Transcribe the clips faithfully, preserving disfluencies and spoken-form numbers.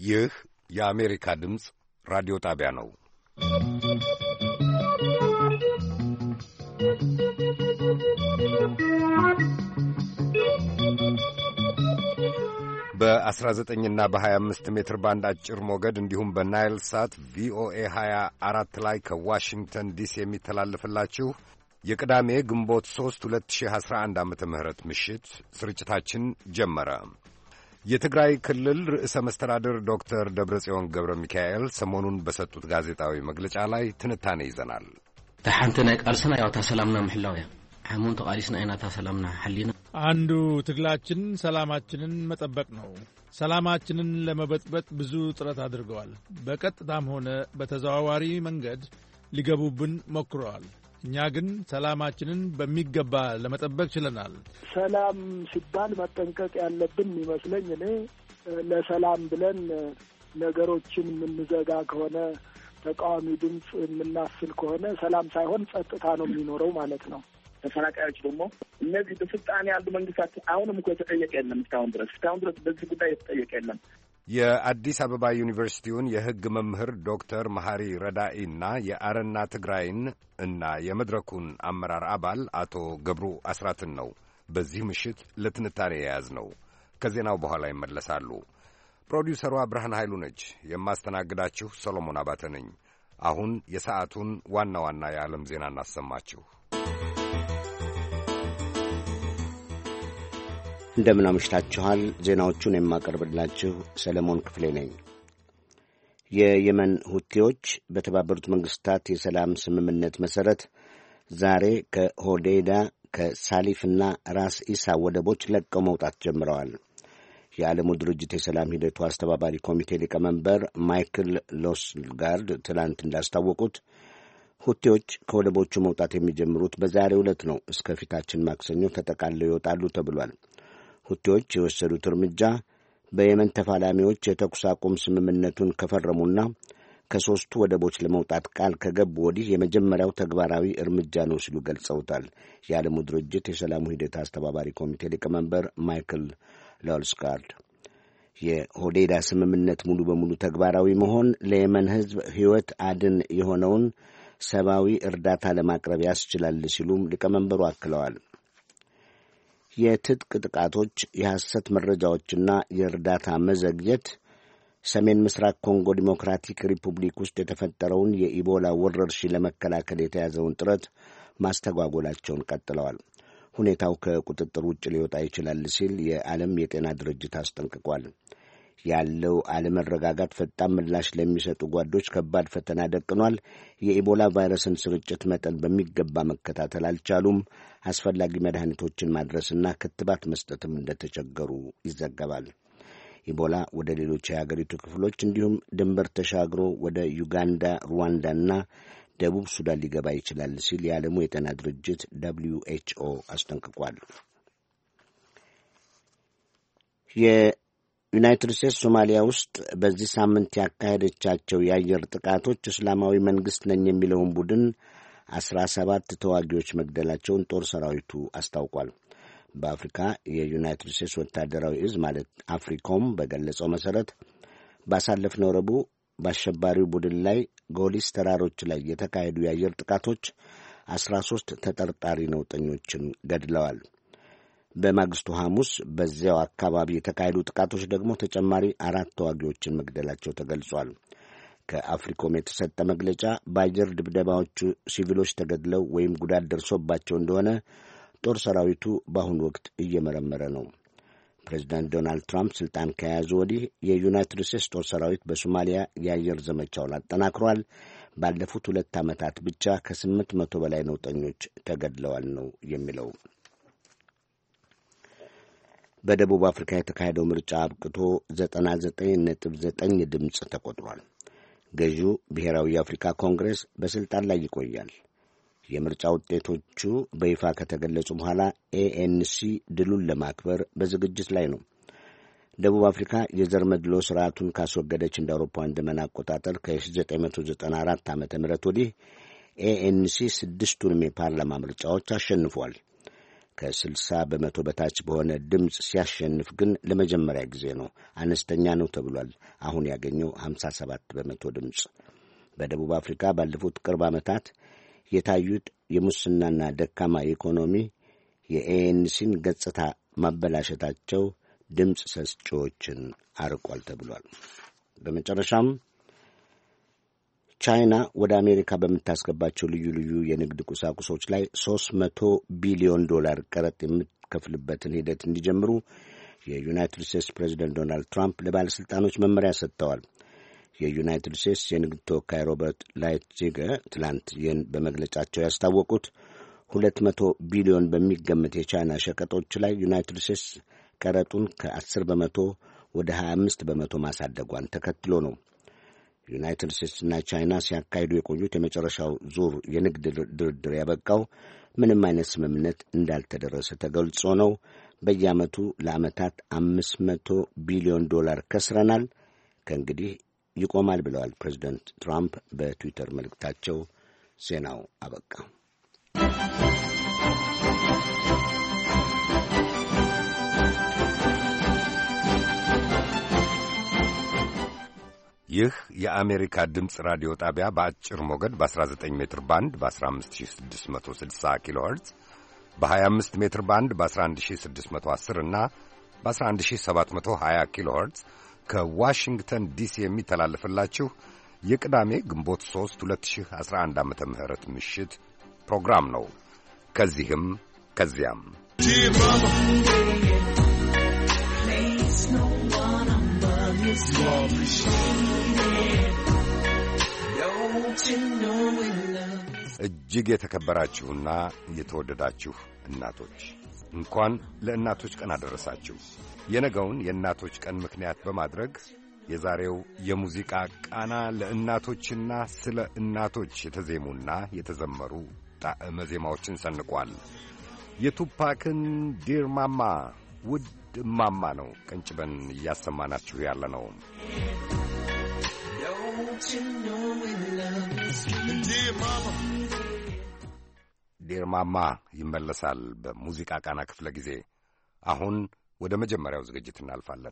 ይህ የአሜሪካ ድምፅ ራዲዮ ጣቢያ ነው። በአስራ ዘጠኝና በሀያ አምስት ሜትር ባንድ አጭር ሞገድ እንዲሁም በናይል ሳት ቪኦኤ ሀያ አራት ላይ ከዋሽንግተን ዲሲ የሚተላለፍላችሁ የቅዳሜ ግንቦት ሦስት ሁለት ሺህ አስራ አንድ ዓመተ ምህረት ምሽት ስርጭታችን ጀመረ። የትግራይ ክልል ርዕሰ መስተዳድር ዶክተር ደብረጽዮን ገብረ ሚካኤል ሰሞኑን በሰጡት ጋዜጣዊ መግለጫ ላይ ትንታኔ ይዘናል። ተሐንተ ናይ ቃልስና ያውታ ሰላምና ምሕላውያ ሐሙን ተቃሊስና አይናታ ሰላምና ሐሊና አንዱ ትግላችን ሰላማችንን መጠበቅ ነው። ሰላማችንን ለመበጥበጥ ብዙ ጥረት አድርገዋል። በቀጥታም ሆነ በተዘዋዋሪ መንገድ ሊገቡብን ሞክረዋል። እኛ ግን ሰላማችንን በሚገባ ለመጠበቅ ችለናል። ሰላም ሲባል መጠንቀቅ ያለብን ይመስለኝ እኔ ለሰላም ብለን ነገሮችን የምንዘጋ ከሆነ ተቃዋሚ ድምፅ የምናስል ከሆነ ሰላም ሳይሆን ጸጥታ ነው የሚኖረው ማለት ነው። ተፈናቃዮች ደግሞ እነዚህ በስልጣን ያሉ መንግስታት አሁንም እኮ የተጠየቀ የለም። እስካሁን ድረስ እስካሁን ድረስ በዚህ ጉዳይ የተጠየቀ የለም። የአዲስ አበባ ዩኒቨርሲቲውን የሕግ መምህር ዶክተር መሐሪ ረዳኢና የአረና ትግራይን እና የመድረኩን አመራር አባል አቶ ገብሩ አስራትን ነው በዚህ ምሽት ለትንታኔ የያዝ ነው። ከዜናው በኋላ ይመለሳሉ። ፕሮዲውሰሯ ብርሃን ኃይሉ ነች። የማስተናግዳችሁ ሰሎሞን አባተ ነኝ። አሁን የሰዓቱን ዋና ዋና የዓለም ዜና እናሰማችሁ። እንደምን አምሽታችኋል። ዜናዎቹን የማቀርብላችሁ ሰለሞን ክፍሌ ነኝ። የየመን ሁቲዎች በተባበሩት መንግስታት የሰላም ስምምነት መሠረት ዛሬ ከሆዴይዳ ከሳሊፍና ራስ ኢሳ ወደቦች ለቀው መውጣት ጀምረዋል። የዓለሙ ድርጅት የሰላም ሂደቱ አስተባባሪ ኮሚቴ ሊቀመንበር ማይክል ሎስጋርድ ትላንት እንዳስታወቁት ሁቲዎች ከወደቦቹ መውጣት የሚጀምሩት በዛሬው ዕለት ነው። እስከ ፊታችን ማክሰኞ ተጠቃልለው ይወጣሉ ተብሏል። ሁቲዎች የወሰዱት እርምጃ በየመን ተፋላሚዎች የተኩስ አቁም ስምምነቱን ከፈረሙና ከሦስቱ ወደቦች ለመውጣት ቃል ከገቡ ወዲህ የመጀመሪያው ተግባራዊ እርምጃ ነው ሲሉ ገልጸውታል። የዓለሙ ድርጅት የሰላሙ ሂደት አስተባባሪ ኮሚቴ ሊቀመንበር ማይክል ሎስጋርድ የሆዴይዳ ስምምነት ሙሉ በሙሉ ተግባራዊ መሆን ለየመን ሕዝብ ሕይወት አድን የሆነውን ሰብአዊ እርዳታ ለማቅረብ ያስችላል ሲሉም ሊቀመንበሩ አክለዋል። የትጥቅ ጥቃቶች፣ የሐሰት መረጃዎችና የእርዳታ መዘግየት ሰሜን ምስራቅ ኮንጎ ዲሞክራቲክ ሪፑብሊክ ውስጥ የተፈጠረውን የኢቦላ ወረርሽኝ ለመከላከል የተያዘውን ጥረት ማስተጓጎላቸውን ቀጥለዋል። ሁኔታው ከቁጥጥር ውጭ ሊወጣ ይችላል ሲል የዓለም የጤና ድርጅት አስጠንቅቋል። ያለው አለመረጋጋት ፈጣን ምላሽ ለሚሰጡ ጓዶች ከባድ ፈተና ደቅኗል። የኢቦላ ቫይረስን ስርጭት መጠን በሚገባ መከታተል አልቻሉም። አስፈላጊ መድኃኒቶችን ማድረስና ክትባት መስጠትም እንደተቸገሩ ይዘገባል። ኢቦላ ወደ ሌሎች የሀገሪቱ ክፍሎች እንዲሁም ድንበር ተሻግሮ ወደ ዩጋንዳ፣ ሩዋንዳና ደቡብ ሱዳን ሊገባ ይችላል ሲል የዓለሙ የጤና ድርጅት ደብሊው ኤች ኦ አስጠንቅቋል። ዩናይትድ ስቴትስ ሶማሊያ ውስጥ በዚህ ሳምንት ያካሄደቻቸው የአየር ጥቃቶች እስላማዊ መንግሥት ነኝ የሚለውን ቡድን አስራ ሰባት ተዋጊዎች መግደላቸውን ጦር ሰራዊቱ አስታውቋል። በአፍሪካ የዩናይትድ ስቴትስ ወታደራዊ እዝ ማለት አፍሪኮም በገለጸው መሠረት ባሳለፍነው ረቡዕ በአሸባሪው ቡድን ላይ ጎሊስ ተራሮች ላይ የተካሄዱ የአየር ጥቃቶች አስራ ሦስት ተጠርጣሪ ነውጠኞችን ገድለዋል። በማግስቱ ሐሙስ በዚያው አካባቢ የተካሄዱ ጥቃቶች ደግሞ ተጨማሪ አራት ተዋጊዎችን መግደላቸው ተገልጿል። ከአፍሪኮም የተሰጠ መግለጫ በአየር ድብደባዎቹ ሲቪሎች ተገድለው ወይም ጉዳት ደርሶባቸው እንደሆነ ጦር ሰራዊቱ በአሁኑ ወቅት እየመረመረ ነው። ፕሬዚዳንት ዶናልድ ትራምፕ ስልጣን ከያዙ ወዲህ የዩናይትድ ስቴትስ ጦር ሰራዊት በሶማሊያ የአየር ዘመቻውን አጠናክሯል። ባለፉት ሁለት ዓመታት ብቻ ከስምንት መቶ በላይ ነውጠኞች ተገድለዋል ነው የሚለው። በደቡብ አፍሪካ የተካሄደው ምርጫ አብቅቶ ዘጠና ዘጠኝ ነጥብ ዘጠኝ ድምፅ ተቆጥሯል። ገዢው ብሔራዊ የአፍሪካ ኮንግሬስ በሥልጣን ላይ ይቆያል። የምርጫ ውጤቶቹ በይፋ ከተገለጹ በኋላ ኤኤንሲ ድሉን ለማክበር በዝግጅት ላይ ነው። ደቡብ አፍሪካ የዘር መድሎ ስርዓቱን ካስወገደች እንደ አውሮፓውያን ዘመን አቆጣጠር ከ1994 ዓመተ ምህረት ወዲህ ኤኤንሲ ስድስቱንም የፓርላማ ምርጫዎች አሸንፏል። ከስልሳ በመቶ በታች በሆነ ድምፅ ሲያሸንፍ ግን ለመጀመሪያ ጊዜ ነው። አነስተኛ ነው ተብሏል። አሁን ያገኘው ሀምሳ ሰባት በመቶ ድምፅ። በደቡብ አፍሪካ ባለፉት ቅርብ ዓመታት የታዩት የሙስናና ደካማ ኢኮኖሚ የኤኤንሲን ገጽታ ማበላሸታቸው ድምፅ ሰጪዎችን አርቋል ተብሏል። በመጨረሻም ቻይና ወደ አሜሪካ በምታስገባቸው ልዩ ልዩ የንግድ ቁሳቁሶች ላይ ሦስት መቶ ቢሊዮን ዶላር ቀረጥ የምትከፍልበትን ሂደት እንዲጀምሩ የዩናይትድ ስቴትስ ፕሬዚደንት ዶናልድ ትራምፕ ለባለሥልጣኖች መመሪያ ሰጥተዋል። የዩናይትድ ስቴትስ የንግድ ተወካይ ሮበርት ላይትዚገር ትላንት ይህን በመግለጫቸው ያስታወቁት ሁለት መቶ ቢሊዮን በሚገመት የቻይና ሸቀጦች ላይ ዩናይትድ ስቴትስ ቀረጡን ከአስር በመቶ ወደ ሀያ አምስት በመቶ ማሳደጓን ተከትሎ ነው። ዩናይትድ ስቴትስና ቻይና ሲያካሂዱ የቆዩት የመጨረሻው ዙር የንግድ ድርድር ያበቃው ምንም አይነት ስምምነት እንዳልተደረሰ ተገልጾ ነው። በየዓመቱ ለዓመታት አምስት መቶ ቢሊዮን ዶላር ከስረናል፣ ከእንግዲህ ይቆማል ብለዋል ፕሬዚደንት ትራምፕ በትዊተር መልእክታቸው። ዜናው አበቃ። ይህ የአሜሪካ ድምፅ ራዲዮ ጣቢያ በአጭር ሞገድ በ19 ሜትር ባንድ በ15660 ኪሎ ኸርትዝ በ25 ሜትር ባንድ በ11610 እና በ11720 ኪሎ ኸርትዝ ከዋሽንግተን ዲሲ የሚተላለፍላችሁ የቅዳሜ ግንቦት ሦስት ሁለት ሺህ አስራ አንድ ዓመተ ምህረት ምሽት ፕሮግራም ነው። ከዚህም ከዚያም እጅግ የተከበራችሁና የተወደዳችሁ እናቶች እንኳን ለእናቶች ቀን አደረሳችሁ። የነገውን የእናቶች ቀን ምክንያት በማድረግ የዛሬው የሙዚቃ ቃና ለእናቶችና ስለ እናቶች የተዜሙና የተዘመሩ ጣዕመ ዜማዎችን ሰንቋል። የቱፓክን ዲር ማማ ውድ እማማ ነው ቀንጭበን እያሰማናችሁ ያለ ነው። ዲር ማማ ይመለሳል በሙዚቃ ቃና ክፍለ ጊዜ። አሁን ወደ መጀመሪያው ዝግጅት እናልፋለን።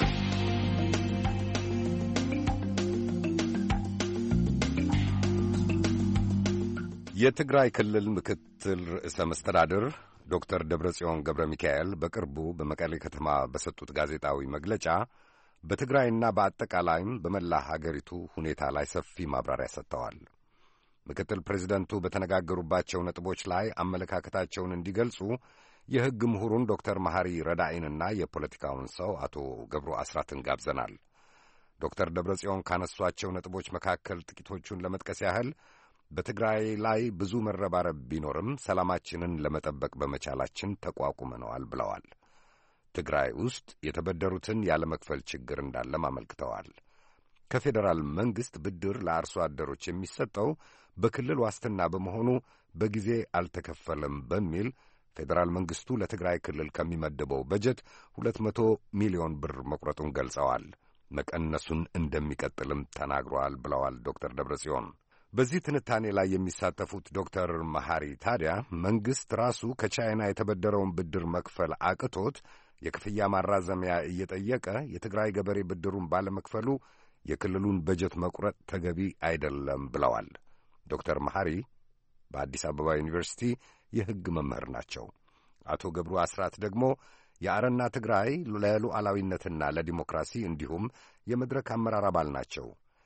የትግራይ ክልል ምክትል ርዕሰ መስተዳድር ዶክተር ደብረጽዮን ገብረ ሚካኤል በቅርቡ በመቀሌ ከተማ በሰጡት ጋዜጣዊ መግለጫ በትግራይና በአጠቃላይም በመላ ሀገሪቱ ሁኔታ ላይ ሰፊ ማብራሪያ ሰጥተዋል። ምክትል ፕሬዚደንቱ በተነጋገሩባቸው ነጥቦች ላይ አመለካከታቸውን እንዲገልጹ የሕግ ምሁሩን ዶክተር መሐሪ ረዳኢንና የፖለቲካውን ሰው አቶ ገብሩ አስራትን ጋብዘናል። ዶክተር ደብረጽዮን ካነሷቸው ነጥቦች መካከል ጥቂቶቹን ለመጥቀስ ያህል በትግራይ ላይ ብዙ መረባረብ ቢኖርም ሰላማችንን ለመጠበቅ በመቻላችን ተቋቁመነዋል ብለዋል። ትግራይ ውስጥ የተበደሩትን ያለመክፈል ችግር እንዳለም አመልክተዋል። ከፌዴራል መንግሥት ብድር ለአርሶ አደሮች የሚሰጠው በክልል ዋስትና በመሆኑ በጊዜ አልተከፈለም በሚል ፌዴራል መንግሥቱ ለትግራይ ክልል ከሚመደበው በጀት ሁለት መቶ ሚሊዮን ብር መቁረጡን ገልጸዋል። መቀነሱን እንደሚቀጥልም ተናግሯል ብለዋል ዶክተር ደብረጽዮን። በዚህ ትንታኔ ላይ የሚሳተፉት ዶክተር መሐሪ ታዲያ መንግሥት ራሱ ከቻይና የተበደረውን ብድር መክፈል አቅቶት የክፍያ ማራዘሚያ እየጠየቀ የትግራይ ገበሬ ብድሩን ባለመክፈሉ የክልሉን በጀት መቁረጥ ተገቢ አይደለም ብለዋል። ዶክተር መሐሪ በአዲስ አበባ ዩኒቨርሲቲ የሕግ መምህር ናቸው። አቶ ገብሩ አስራት ደግሞ የአረና ትግራይ ለሉዓላዊነትና ለዲሞክራሲ እንዲሁም የመድረክ አመራር አባል ናቸው።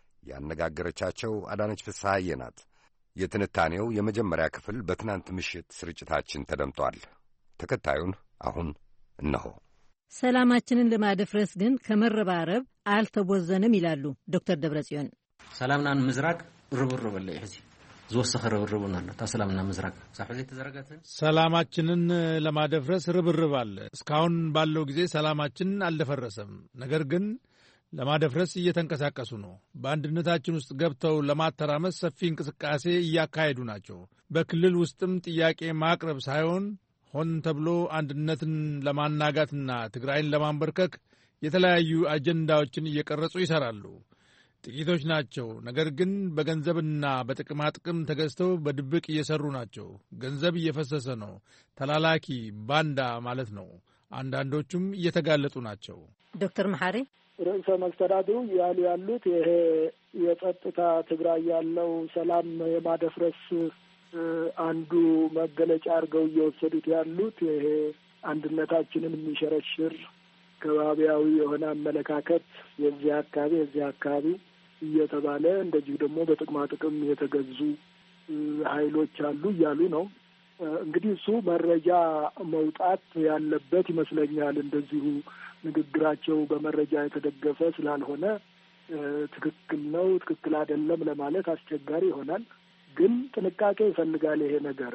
ያነጋገረቻቸው አዳነች ፍስሐዬ ናት። የትንታኔው የመጀመሪያ ክፍል በትናንት ምሽት ስርጭታችን ተደምጧል። ተከታዩን አሁን እነሆ። ሰላማችንን ለማደፍረስ ግን ከመረባረብ አልተቦዘንም ይላሉ ዶክተር ደብረጽዮን። ሰላምና ምዝራቅ ርብርብ አለ ይሄ ዝወሰኸ ርብርብና ታ ሰላምና ምዝራቅ ሳፈዚ ተዘረጋተ ሰላማችንን ለማደፍረስ ርብርብ አለ። እስካሁን ባለው ጊዜ ሰላማችን አልደፈረሰም። ነገር ግን ለማደፍረስ እየተንቀሳቀሱ ነው። በአንድነታችን ውስጥ ገብተው ለማተራመስ ሰፊ እንቅስቃሴ እያካሄዱ ናቸው። በክልል ውስጥም ጥያቄ ማቅረብ ሳይሆን ሆን ተብሎ አንድነትን ለማናጋትና ትግራይን ለማንበርከክ የተለያዩ አጀንዳዎችን እየቀረጹ ይሰራሉ። ጥቂቶች ናቸው። ነገር ግን በገንዘብና በጥቅማ ጥቅም ተገዝተው በድብቅ እየሰሩ ናቸው። ገንዘብ እየፈሰሰ ነው። ተላላኪ ባንዳ ማለት ነው። አንዳንዶቹም እየተጋለጡ ናቸው። ዶክተር መሐሪ ርዕሰ መስተዳድሩ ያሉ ያሉት ይሄ የጸጥታ ትግራይ ያለው ሰላም የማደፍረስ አንዱ መገለጫ አድርገው እየወሰዱት ያሉት ይሄ አንድነታችንን የሚሸረሽር ከባቢያዊ የሆነ አመለካከት የዚህ አካባቢ የዚህ አካባቢ እየተባለ እንደዚሁ ደግሞ በጥቅማ ጥቅም የተገዙ ኃይሎች አሉ እያሉ ነው። እንግዲህ እሱ መረጃ መውጣት ያለበት ይመስለኛል። እንደዚሁ ንግግራቸው በመረጃ የተደገፈ ስላልሆነ ትክክል ነው ትክክል አይደለም ለማለት አስቸጋሪ ይሆናል። ግን ጥንቃቄ ይፈልጋል ይሄ ነገር።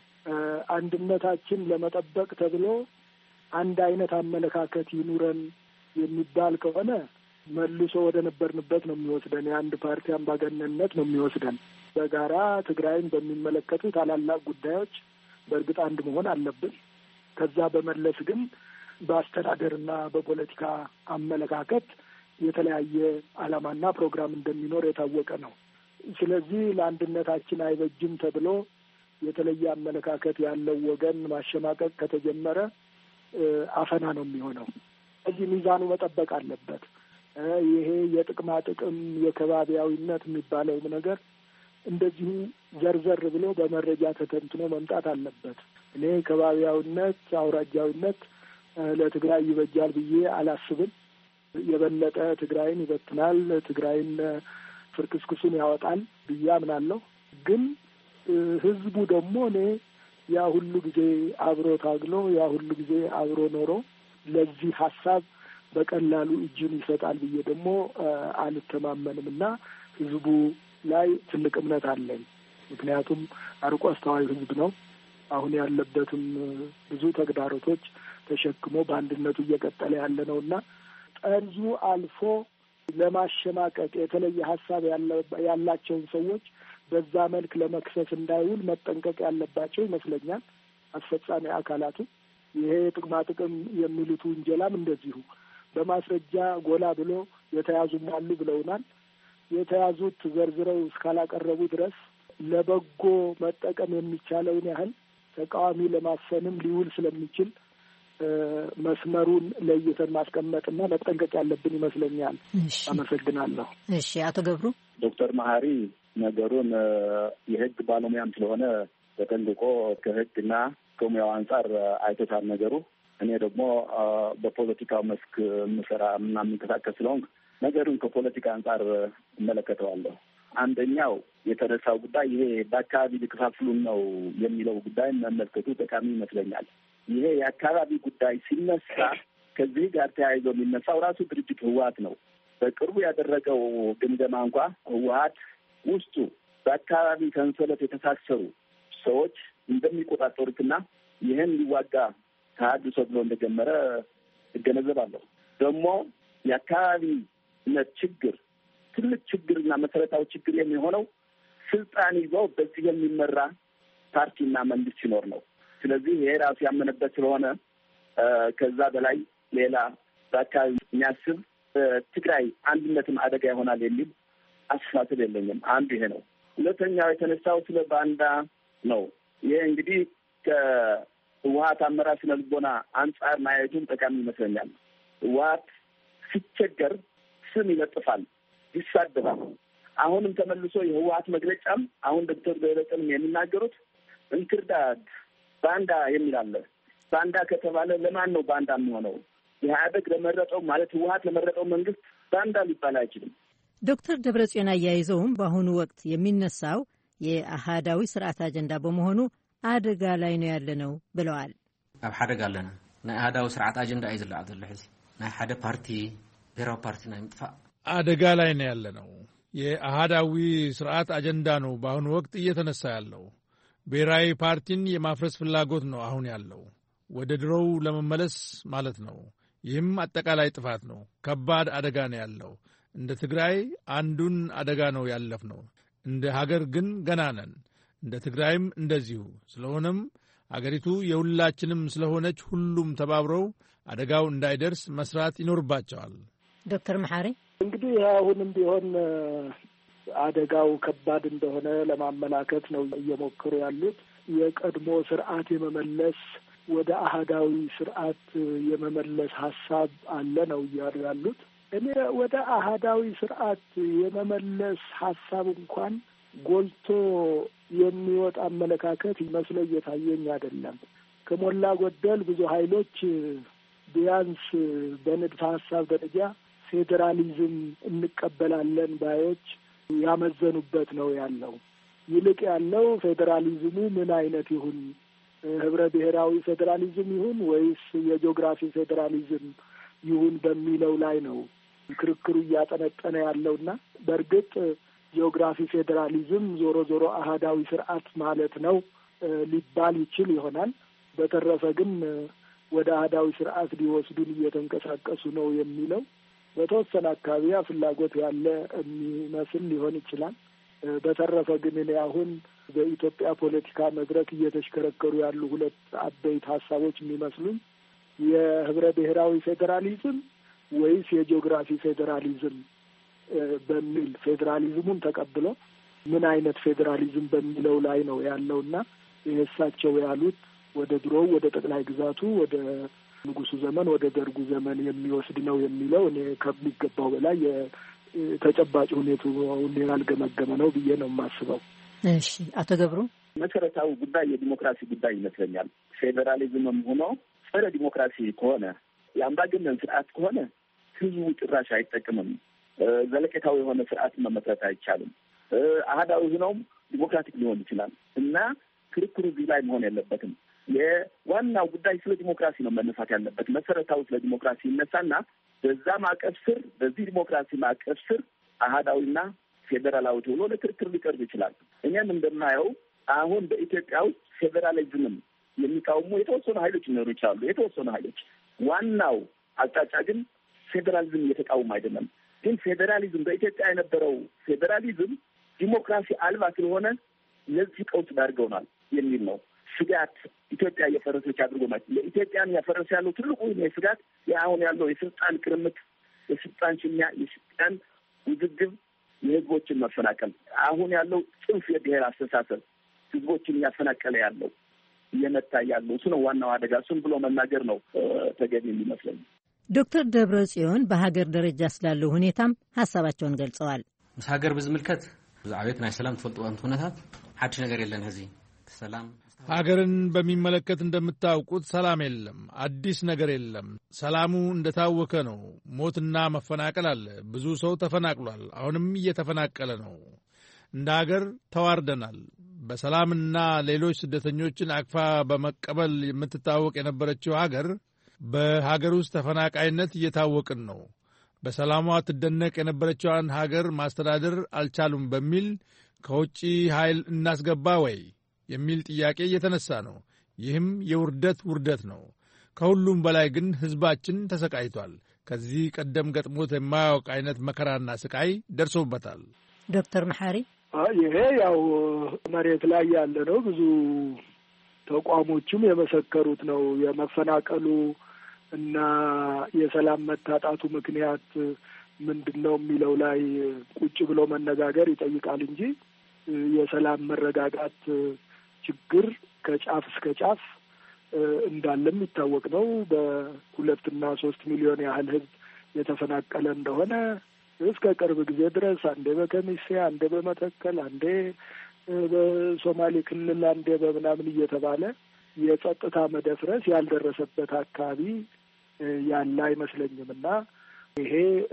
አንድነታችን ለመጠበቅ ተብሎ አንድ አይነት አመለካከት ይኑረን የሚባል ከሆነ መልሶ ወደ ነበርንበት ነው የሚወስደን። የአንድ ፓርቲ አምባገነንነት ነው የሚወስደን። በጋራ ትግራይን በሚመለከቱ ታላላቅ ጉዳዮች በእርግጥ አንድ መሆን አለብን። ከዛ በመለስ ግን በአስተዳደርና በፖለቲካ አመለካከት የተለያየ ዓላማና ፕሮግራም እንደሚኖር የታወቀ ነው። ስለዚህ ለአንድነታችን አይበጅም ተብሎ የተለየ አመለካከት ያለው ወገን ማሸማቀቅ ከተጀመረ አፈና ነው የሚሆነው። እዚህ ሚዛኑ መጠበቅ አለበት። ይሄ የጥቅማ ጥቅም የከባቢያዊነት የሚባለውም ነገር እንደዚሁ ዘርዘር ብሎ በመረጃ ተተንትኖ መምጣት አለበት። እኔ ከባቢያዊነት፣ አውራጃዊነት ለትግራይ ይበጃል ብዬ አላስብም። የበለጠ ትግራይን ይበትናል፣ ትግራይን ፍርክስክሱን ያወጣል ብዬ አምናለሁ። ግን ህዝቡ ደግሞ እኔ ያ ሁሉ ጊዜ አብሮ ታግሎ ያ ሁሉ ጊዜ አብሮ ኖሮ ለዚህ ሀሳብ በቀላሉ እጁን ይሰጣል ብዬ ደግሞ አልተማመንም እና ህዝቡ ላይ ትልቅ እምነት አለኝ። ምክንያቱም አርቆ አስተዋይ ህዝብ ነው። አሁን ያለበትም ብዙ ተግዳሮቶች ተሸክሞ በአንድነቱ እየቀጠለ ያለ ነው እና ጠርዙ አልፎ ለማሸማቀቅ የተለየ ሀሳብ ያላቸውን ሰዎች በዛ መልክ ለመክሰስ እንዳይውል መጠንቀቅ ያለባቸው ይመስለኛል አስፈጻሚ አካላቱ። ይሄ ጥቅማ ጥቅም የሚሉት ውንጀላም እንደዚሁ በማስረጃ ጎላ ብሎ የተያዙም አሉ ብለውናል። የተያዙት ዘርዝረው እስካላቀረቡ ድረስ ለበጎ መጠቀም የሚቻለውን ያህል ተቃዋሚ ለማፈንም ሊውል ስለሚችል መስመሩን ለይተን ማስቀመጥና መጠንቀቅ ያለብን ይመስለኛል። አመሰግናለሁ። እሺ፣ አቶ ገብሩ። ዶክተር መሐሪ ነገሩን የህግ ባለሙያም ስለሆነ ተጠንቅቆ ከህግና ከሙያው አንጻር አይቶታል ነገሩ። እኔ ደግሞ በፖለቲካው መስክ የምሰራ እና የምንቀሳቀስ ስለሆንኩ ነገሩን ከፖለቲካ አንጻር እመለከተዋለሁ። አንደኛው የተነሳው ጉዳይ ይሄ በአካባቢ ሊከፋፍሉን ነው የሚለው ጉዳይ መመልከቱ ጠቃሚ ይመስለኛል። ይሄ የአካባቢ ጉዳይ ሲነሳ ከዚህ ጋር ተያይዞ የሚነሳው ራሱ ድርጅት ህወሓት ነው። በቅርቡ ያደረገው ግምገማ እንኳ ህወሓት ውስጡ በአካባቢ ሰንሰለት የተሳሰሩ ሰዎች እንደሚቆጣጠሩትና ይህን ሊዋጋ ተሀድሶ ብሎ እንደጀመረ እገነዘባለሁ። ደግሞ የአካባቢነት ችግር ትልቅ ችግርና መሰረታዊ ችግር የሚሆነው ስልጣን ይዘው በዚህ የሚመራ ፓርቲና መንግስት ሲኖር ነው። ስለዚህ ይሄ ራሱ ያመነበት ስለሆነ ከዛ በላይ ሌላ በአካባቢ የሚያስብ ትግራይ አንድነትም አደጋ ይሆናል የሚል አስተሳሰብ የለኝም። አንዱ ይሄ ነው። ሁለተኛው የተነሳው ስለ ባንዳ ነው። ይሄ እንግዲህ ከህወሓት አመራር ስነ ልቦና አንጻር ማየቱም ጠቃሚ ይመስለኛል። ህወሓት ሲቸገር ስም ይለጥፋል፣ ይሳደባል። አሁንም ተመልሶ የህወሓት መግለጫም አሁን ዶክተር ደብረጽዮን የሚናገሩት እንክርዳድ ባንዳ የሚል አለ። ባንዳ ከተባለ ለማን ነው ባንዳ የሚሆነው? ኢህአዴግ ለመረጠው ማለት ህወሓት ለመረጠው መንግስት ባንዳ ሊባል አይችልም። ዶክተር ደብረጽዮን አያይዘውም በአሁኑ ወቅት የሚነሳው የአህዳዊ ስርዓት አጀንዳ በመሆኑ አደጋ ላይ ነው ያለ ነው ብለዋል። ኣብ ሓደጋ ኣለና ናይ አህዳዊ ስርዓት አጀንዳ እዩ ዝለዓል ዘሎ ሕዚ ናይ ሓደ ፓርቲ ብሔራዊ ፓርቲ ናይ ምጥፋእ አደጋ ላይ ነው ያለ ነው። የአህዳዊ ስርዓት አጀንዳ ነው በአሁኑ ወቅት እየተነሳ ያለው። ብሔራዊ ፓርቲን የማፍረስ ፍላጎት ነው አሁን ያለው፣ ወደ ድሮው ለመመለስ ማለት ነው። ይህም አጠቃላይ ጥፋት ነው። ከባድ አደጋ ነው ያለው። እንደ ትግራይ አንዱን አደጋ ነው ያለፍነው። እንደ ሀገር ግን ገና ነን፣ እንደ ትግራይም እንደዚሁ። ስለሆነም አገሪቱ የሁላችንም ስለሆነች ሁሉም ተባብረው አደጋው እንዳይደርስ መስራት ይኖርባቸዋል። ዶክተር መሐሪ እንግዲህ አሁንም ቢሆን አደጋው ከባድ እንደሆነ ለማመላከት ነው እየሞከሩ ያሉት። የቀድሞ ስርዓት የመመለስ ወደ አህዳዊ ስርዓት የመመለስ ሀሳብ አለ ነው እያሉ ያሉት። እኔ ወደ አህዳዊ ስርዓት የመመለስ ሀሳብ እንኳን ጎልቶ የሚወጣ አመለካከት መስሎ እየታየኝ አይደለም። ከሞላ ጎደል ብዙ ኃይሎች ቢያንስ በንድፈ ሀሳብ ደረጃ ፌዴራሊዝም እንቀበላለን ባዮች ያመዘኑበት ነው ያለው። ይልቅ ያለው ፌዴራሊዝሙ ምን አይነት ይሁን፣ ህብረ ብሔራዊ ፌዴራሊዝም ይሁን ወይስ የጂኦግራፊ ፌዴራሊዝም ይሁን በሚለው ላይ ነው ክርክሩ እያጠነጠነ ያለውና በእርግጥ ጂኦግራፊ ፌዴራሊዝም ዞሮ ዞሮ አህዳዊ ስርዓት ማለት ነው ሊባል ይችል ይሆናል። በተረፈ ግን ወደ አህዳዊ ስርዓት ሊወስዱን እየተንቀሳቀሱ ነው የሚለው በተወሰነ አካባቢ ፍላጎት ያለ የሚመስል ሊሆን ይችላል። በተረፈ ግን እኔ አሁን በኢትዮጵያ ፖለቲካ መድረክ እየተሽከረከሩ ያሉ ሁለት አበይት ሀሳቦች የሚመስሉኝ የህብረ ብሔራዊ ፌዴራሊዝም ወይስ የጂኦግራፊ ፌዴራሊዝም በሚል ፌዴራሊዝሙን ተቀብሎ ምን አይነት ፌዴራሊዝም በሚለው ላይ ነው ያለውና የእሳቸው ያሉት ወደ ድሮው ወደ ጠቅላይ ግዛቱ ወደ ንጉሱ ዘመን ወደ ደርጉ ዘመን የሚወስድ ነው የሚለው እኔ ከሚገባው በላይ የተጨባጭ ሁኔታውን ያልገመገመ ነው ብዬ ነው የማስበው። እሺ አቶ ገብሩ መሰረታዊ ጉዳይ የዲሞክራሲ ጉዳይ ይመስለኛል። ፌዴራሊዝምም ሆኖ ጸረ ዲሞክራሲ ከሆነ የአምባገነን ስርዓት ከሆነ ህዝቡ ጭራሽ አይጠቅምም። ዘለቄታዊ የሆነ ስርዓት መመስረት አይቻልም። አህዳዊ ሆኖም ዲሞክራቲክ ሊሆን ይችላል እና ክርክሩ እዚህ ላይ መሆን የለበትም። የዋናው ጉዳይ ስለ ዲሞክራሲ ነው መነሳት ያለበት። መሰረታዊ ስለ ዲሞክራሲ ይነሳና በዛ ማዕቀፍ ስር በዚህ ዲሞክራሲ ማዕቀፍ ስር አህዳዊና ፌዴራላዊ ተብሎ ለክርክር ሊቀርብ ይችላል። እኛም እንደምናየው አሁን በኢትዮጵያ ውስጥ ፌዴራሊዝምን የሚቃወሙ የተወሰኑ ኃይሎች ሊኖሩ ይችላሉ። የተወሰኑ ኃይሎች ዋናው አቅጣጫ ግን ፌዴራሊዝም እየተቃወሙ አይደለም። ግን ፌዴራሊዝም በኢትዮጵያ የነበረው ፌዴራሊዝም ዲሞክራሲ አልባ ስለሆነ ለዚህ ቀውስ ዳርገውናል የሚል ነው ስጋት። ኢትዮጵያ እየፈረሰች አድርጎ ማለት ለኢትዮጵያን ያፈረሰ ያለው ትልቁ ስጋት አሁን ያለው የስልጣን ቅርምት፣ የስልጣን ሽሚያ፣ የስልጣን ውዝግብ፣ የህዝቦችን መፈናቀል፣ አሁን ያለው ጽንፍ የብሔር አስተሳሰብ ህዝቦችን እያፈናቀለ ያለው እየመታ ያለው እሱ ነው ዋናው አደጋ። እሱን ብሎ መናገር ነው ተገቢ የሚመስለኝ። ዶክተር ደብረ ጽዮን በሀገር ደረጃ ስላለው ሁኔታም ሀሳባቸውን ገልጸዋል። ምስ ሀገር ብዝምልከት ብዛዕቤት ናይ ሰላም ትፈልጥዎ እንትነታት ሓድሽ ነገር የለን። ህዚ ሰላም ሀገርን በሚመለከት እንደምታውቁት ሰላም የለም፣ አዲስ ነገር የለም። ሰላሙ እንደታወከ ነው። ሞትና መፈናቀል አለ። ብዙ ሰው ተፈናቅሏል። አሁንም እየተፈናቀለ ነው። እንደ ሀገር ተዋርደናል። በሰላምና ሌሎች ስደተኞችን አቅፋ በመቀበል የምትታወቅ የነበረችው ሀገር በሀገር ውስጥ ተፈናቃይነት እየታወቅን ነው። በሰላሟ ትደነቅ የነበረችዋን ሀገር ማስተዳደር አልቻሉም በሚል ከውጭ ኃይል እናስገባ ወይ የሚል ጥያቄ እየተነሳ ነው። ይህም የውርደት ውርደት ነው። ከሁሉም በላይ ግን ሕዝባችን ተሰቃይቷል። ከዚህ ቀደም ገጥሞት የማያውቅ አይነት መከራና ስቃይ ደርሶበታል። ዶክተር መሐሪ ይሄ ያው መሬት ላይ ያለ ነው። ብዙ ተቋሞችም የመሰከሩት ነው። የመፈናቀሉ እና የሰላም መታጣቱ ምክንያት ምንድን ነው የሚለው ላይ ቁጭ ብሎ መነጋገር ይጠይቃል እንጂ የሰላም መረጋጋት ችግር ከጫፍ እስከ ጫፍ እንዳለም የሚታወቅ ነው። በሁለትና ሶስት ሚሊዮን ያህል ህዝብ የተፈናቀለ እንደሆነ እስከ ቅርብ ጊዜ ድረስ አንዴ በከሚሴ፣ አንዴ በመተከል፣ አንዴ በሶማሌ ክልል፣ አንዴ በምናምን እየተባለ የጸጥታ መደፍረስ ያልደረሰበት አካባቢ ያለ አይመስለኝም እና ይሄ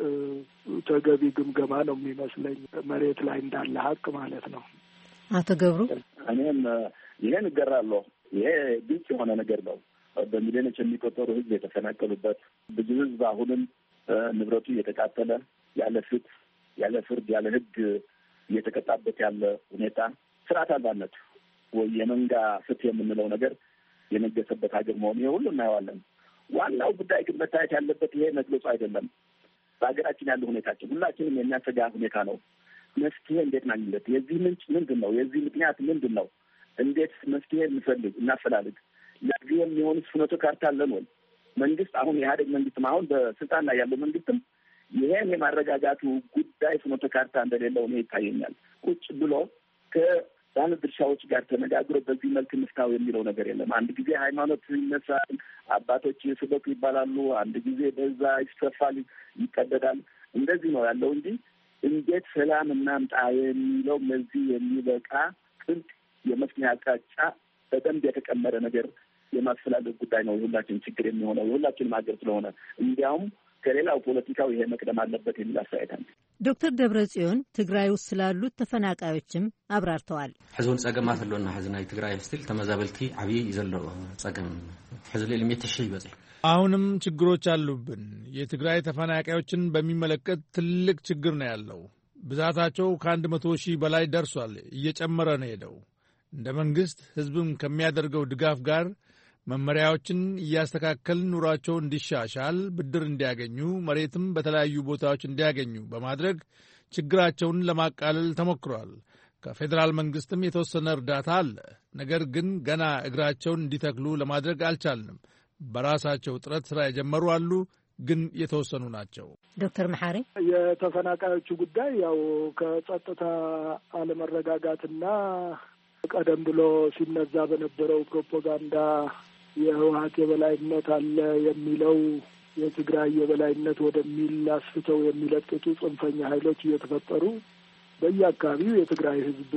ተገቢ ግምገማ ነው የሚመስለኝ መሬት ላይ እንዳለ ሀቅ ማለት ነው። አቶ ገብሩ እኔም ይሄን እገራለሁ። ይሄ ግልጽ የሆነ ነገር ነው። በሚሊዮኖች የሚቆጠሩ ህዝብ የተፈናቀሉበት፣ ብዙ ህዝብ አሁንም ንብረቱ እየተቃጠለ ያለ ፍትህ፣ ያለ ፍርድ፣ ያለ ህግ እየተቀጣበት ያለ ሁኔታ፣ ስርዓት አልባነት ወይ የመንጋ ፍትህ የምንለው ነገር የነገሰበት ሀገር መሆኑ ይሄ ሁሉ እናየዋለን። ዋናው ጉዳይ ግን መታየት ያለበት ይሄ መግለጹ አይደለም። በሀገራችን ያለው ሁኔታችን ሁላችንም የሚያሰጋ ሁኔታ ነው። መፍትሄ እንዴት ናኝለት? የዚህ ምንጭ ምንድን ነው? የዚህ ምክንያት ምንድን ነው? እንዴት መፍትሄ እንፈልግ እናፈላልግ? ለዚህ የሚሆን ፍኖተ ካርታ አለን ወይ? መንግስት አሁን የኢህአዴግ መንግስትም አሁን በስልጣን ላይ ያለው መንግስትም ይሄን የማረጋጋቱ ጉዳይ ፍኖተ ካርታ እንደሌለው ነው ይታየኛል። ቁጭ ብሎ ከባለ ድርሻዎች ጋር ተነጋግሮ በዚህ መልክ እንፍታው የሚለው ነገር የለም። አንድ ጊዜ ሃይማኖት ይነሳል፣ አባቶች ስበኩ ይባላሉ፣ አንድ ጊዜ በዛ ይስፋፋል፣ ይቀደዳል። እንደዚህ ነው ያለው እንጂ እንዴት ሰላም እናምጣ የሚለው ለዚህ የሚበቃ ጥልቅ የመፍትሄ አቅጣጫ በደንብ የተቀመረ ነገር የማፈላለግ ጉዳይ ነው የሁላችን ችግር የሚሆነው የሁላችን ሀገር ስለሆነ እንዲያውም ከሌላው ፖለቲካው ይሄ መቅደም አለበት የሚል አስተያየት አለ። ዶክተር ደብረጽዮን ትግራይ ውስጥ ስላሉት ተፈናቃዮችም አብራርተዋል። ሕዝቡን ጸገማት አለና ሕዝናይ ትግራይ ስቲል ተመዛበልቲ ዓብይ ይዘለው ጸገም ሕዝብ ለልሜት ሺህ ይበጽ አሁንም ችግሮች አሉብን። የትግራይ ተፈናቃዮችን በሚመለከት ትልቅ ችግር ነው ያለው። ብዛታቸው ከአንድ መቶ ሺህ በላይ ደርሷል። እየጨመረ ነው ሄደው። እንደ መንግሥት ሕዝብም ከሚያደርገው ድጋፍ ጋር መመሪያዎችን እያስተካከልን ኑሯቸው እንዲሻሻል፣ ብድር እንዲያገኙ፣ መሬትም በተለያዩ ቦታዎች እንዲያገኙ በማድረግ ችግራቸውን ለማቃለል ተሞክሯል። ከፌዴራል መንግሥትም የተወሰነ እርዳታ አለ። ነገር ግን ገና እግራቸውን እንዲተክሉ ለማድረግ አልቻልንም። በራሳቸው ጥረት ስራ የጀመሩ አሉ፣ ግን የተወሰኑ ናቸው። ዶክተር መሐሪ የተፈናቃዮቹ ጉዳይ ያው ከጸጥታ አለመረጋጋትና ቀደም ብሎ ሲነዛ በነበረው ፕሮፓጋንዳ የህወሓት የበላይነት አለ የሚለው የትግራይ የበላይነት ወደሚል አስፍተው የሚለጥጡ ጽንፈኛ ኃይሎች እየተፈጠሩ በየአካባቢው የትግራይ ህዝብ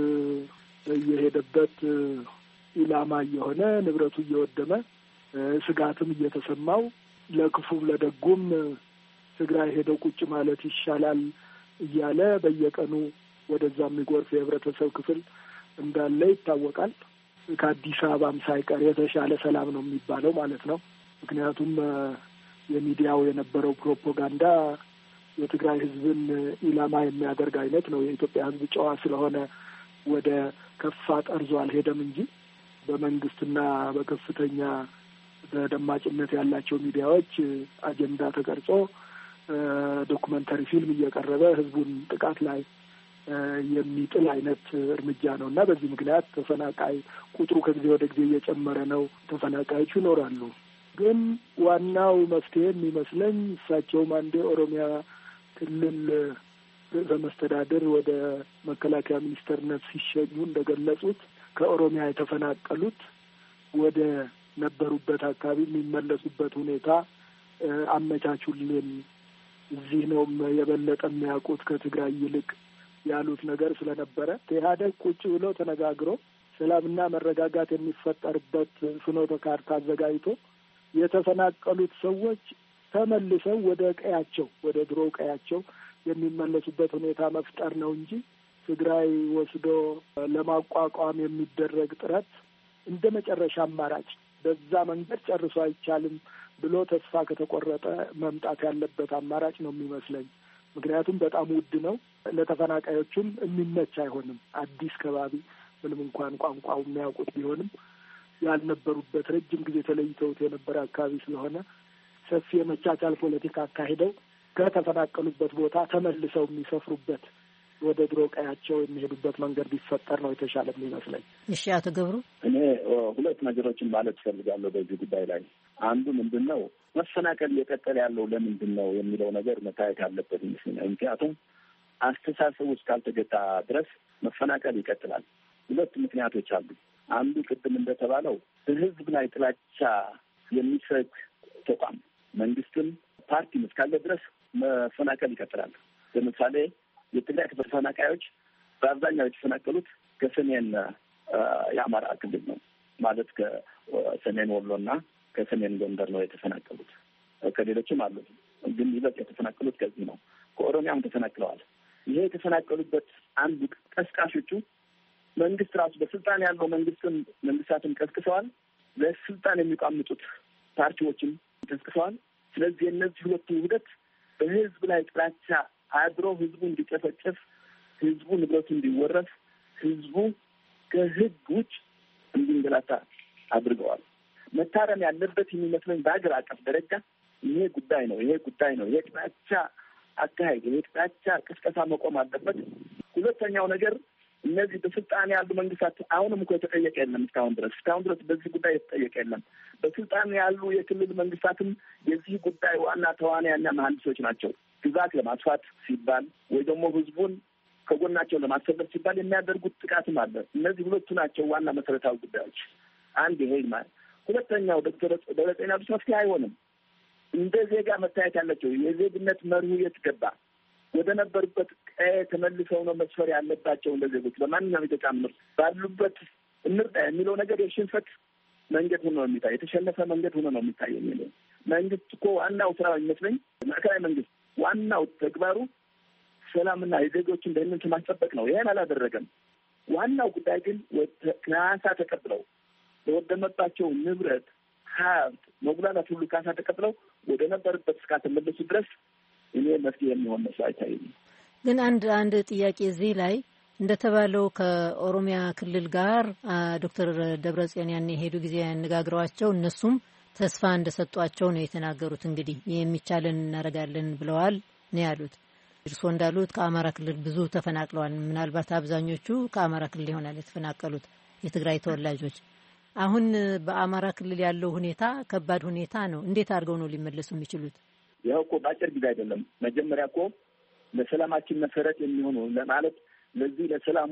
እየሄደበት ኢላማ እየሆነ ንብረቱ እየወደመ ስጋትም እየተሰማው ለክፉም ለደጉም ትግራይ ሄደው ቁጭ ማለት ይሻላል እያለ በየቀኑ ወደዛ የሚጎርፍ የህብረተሰብ ክፍል እንዳለ ይታወቃል። ከአዲስ አበባም ሳይቀር የተሻለ ሰላም ነው የሚባለው ማለት ነው። ምክንያቱም የሚዲያው የነበረው ፕሮፓጋንዳ የትግራይ ህዝብን ኢላማ የሚያደርግ አይነት ነው። የኢትዮጵያ ህዝብ ጨዋ ስለሆነ ወደ ከፋ ጠርዞ አልሄደም እንጂ በመንግስትና በከፍተኛ ተደማጭነት ያላቸው ሚዲያዎች አጀንዳ ተቀርጾ ዶኩመንተሪ ፊልም እየቀረበ ህዝቡን ጥቃት ላይ የሚጥል አይነት እርምጃ ነው እና በዚህ ምክንያት ተፈናቃይ ቁጥሩ ከጊዜ ወደ ጊዜ እየጨመረ ነው። ተፈናቃዮች ይኖራሉ። ግን ዋናው መፍትሄ የሚመስለኝ እሳቸውም አንዴ ኦሮሚያ ክልል ርዕሰ መስተዳድር ወደ መከላከያ ሚኒስተርነት ሲሸኙ እንደገለጹት ከኦሮሚያ የተፈናቀሉት ወደ ነበሩበት አካባቢ የሚመለሱበት ሁኔታ አመቻቹልን፣ እዚህ ነው የበለጠ የሚያውቁት ከትግራይ ይልቅ ያሉት ነገር ስለነበረ ኢህአዴግ ቁጭ ብሎ ተነጋግሮ ሰላምና መረጋጋት የሚፈጠርበት ፍኖተ ካርታ አዘጋጅቶ የተፈናቀሉት ሰዎች ተመልሰው ወደ ቀያቸው ወደ ድሮ ቀያቸው የሚመለሱበት ሁኔታ መፍጠር ነው እንጂ ትግራይ ወስዶ ለማቋቋም የሚደረግ ጥረት እንደ መጨረሻ አማራጭ በዛ መንገድ ጨርሶ አይቻልም ብሎ ተስፋ ከተቆረጠ መምጣት ያለበት አማራጭ ነው የሚመስለኝ። ምክንያቱም በጣም ውድ ነው፣ ለተፈናቃዮቹም የሚመች አይሆንም። አዲስ ከባቢ ምንም እንኳን ቋንቋው የሚያውቁት ቢሆንም ያልነበሩበት ረጅም ጊዜ ተለይተውት የነበረ አካባቢ ስለሆነ ሰፊ የመቻቻል ፖለቲካ አካሂደው ከተፈናቀሉበት ቦታ ተመልሰው የሚሰፍሩበት ወደ ድሮ ቀያቸው የሚሄዱበት መንገድ ቢፈጠር ነው የተሻለ የሚመስለኝ። እሺ፣ አቶ ገብሩ፣ እኔ ሁለት ነገሮችን ማለት እፈልጋለሁ በዚህ ጉዳይ ላይ። አንዱ ምንድን ነው መፈናቀል እየቀጠለ ያለው ለምንድን ነው የሚለው ነገር መታየት ያለበት ይመስለኛል። ምክንያቱም አስተሳሰቡ እስካልተገታ ድረስ መፈናቀል ይቀጥላል። ሁለት ምክንያቶች አሉ። አንዱ ቅድም እንደተባለው በህዝብ ላይ ጥላቻ የሚሰጥ ተቋም መንግስትም ፓርቲም እስካለ ድረስ መፈናቀል ይቀጥላል። ለምሳሌ የትግራይ ተፈናቃዮች በአብዛኛው የተፈናቀሉት ከሰሜን የአማራ ክልል ነው። ማለት ከሰሜን ወሎና ከሰሜን ጎንደር ነው የተፈናቀሉት። ከሌሎችም አሉ፣ ግን ይበልጥ የተፈናቀሉት ከዚህ ነው። ከኦሮሚያም ተፈናቅለዋል። ይሄ የተፈናቀሉበት አንዱ ቀስቃሾቹ መንግስት ራሱ በስልጣን ያለው መንግስትን መንግስታትን ቀስቅሰዋል። ለስልጣን የሚቋምጡት ፓርቲዎችም ቀስቅሰዋል። ስለዚህ የእነዚህ ሁለቱ ውህደት በህዝብ ላይ ጥላቻ አድሮ ህዝቡ እንዲጨፈጨፍ፣ ህዝቡ ንብረቱ እንዲወረስ፣ ህዝቡ ከህግ ውጭ እንዲንገላታ አድርገዋል። መታረም ያለበት የሚመስለኝ በሀገር አቀፍ ደረጃ ይሄ ጉዳይ ነው። ይሄ ጉዳይ ነው። ይሄ ጥላቻ አካሄድ፣ ይሄ ጥላቻ ቅስቀሳ መቆም አለበት። ሁለተኛው ነገር እነዚህ በስልጣን ያሉ መንግስታት አሁንም እኮ የተጠየቀ የለም እስካሁን ድረስ እስካሁን ድረስ በዚህ ጉዳይ የተጠየቀ የለም። በስልጣን ያሉ የክልል መንግስታትም የዚህ ጉዳይ ዋና ተዋናያና መሀንዲሶች ናቸው። ግዛ ግዛት ለማስፋት ሲባል ወይ ደግሞ ህዝቡን ከጎናቸው ለማሰለፍ ሲባል የሚያደርጉት ጥቃትም አለ። እነዚህ ሁለቱ ናቸው ዋና መሰረታዊ ጉዳዮች። አንድ ይሄ ማለት። ሁለተኛው ዶክተር ደብረጽዮን አብስ መፍትሄ አይሆንም። እንደ ዜጋ መታየት ያላቸው የዜግነት መርሁ የት ገባ? ወደ ነበሩበት ቀዬ ተመልሰው ነው መስፈር ያለባቸው። እንደ ዜጎች በማንኛውም ኢትዮጵያ ምርት ባሉበት እንርዳ የሚለው ነገር የሽንፈት መንገድ ሆኖ ነው የሚታይ፣ የተሸነፈ መንገድ ሆኖ ነው የሚታይ። የሚለው መንግስት እኮ ዋናው ስራ ይመስለኝ ማዕከላዊ መንግስት ዋናው ተግባሩ ሰላምና የዜጎችን ደህንነት ማስጠበቅ ነው። ይሄን አላደረገም። ዋናው ጉዳይ ግን ካሳ ተቀብለው የወደመባቸው ንብረት፣ ሀብት፣ መጉላላት ሁሉ ካሳ ተቀብለው ወደ ነበሩበት እስካተመለሱ ድረስ እኔ መፍትሄ የሚሆን መስሎ አይታየኝም። ግን አንድ አንድ ጥያቄ እዚህ ላይ እንደተባለው ከኦሮሚያ ክልል ጋር ዶክተር ደብረጽዮን ያን የሄዱ ጊዜ ያነጋግሯቸው እነሱም ተስፋ እንደሰጧቸው ነው የተናገሩት። እንግዲህ የሚቻለን እናደርጋለን ብለዋል ነው ያሉት። እርስዎ እንዳሉት ከአማራ ክልል ብዙ ተፈናቅለዋል። ምናልባት አብዛኞቹ ከአማራ ክልል ይሆናል የተፈናቀሉት የትግራይ ተወላጆች። አሁን በአማራ ክልል ያለው ሁኔታ ከባድ ሁኔታ ነው። እንዴት አድርገው ነው ሊመለሱ የሚችሉት? ይኸው እኮ በአጭር ጊዜ አይደለም። መጀመሪያ እኮ ለሰላማችን መሰረት የሚሆኑ ለማለት ለዚህ ለሰላሙ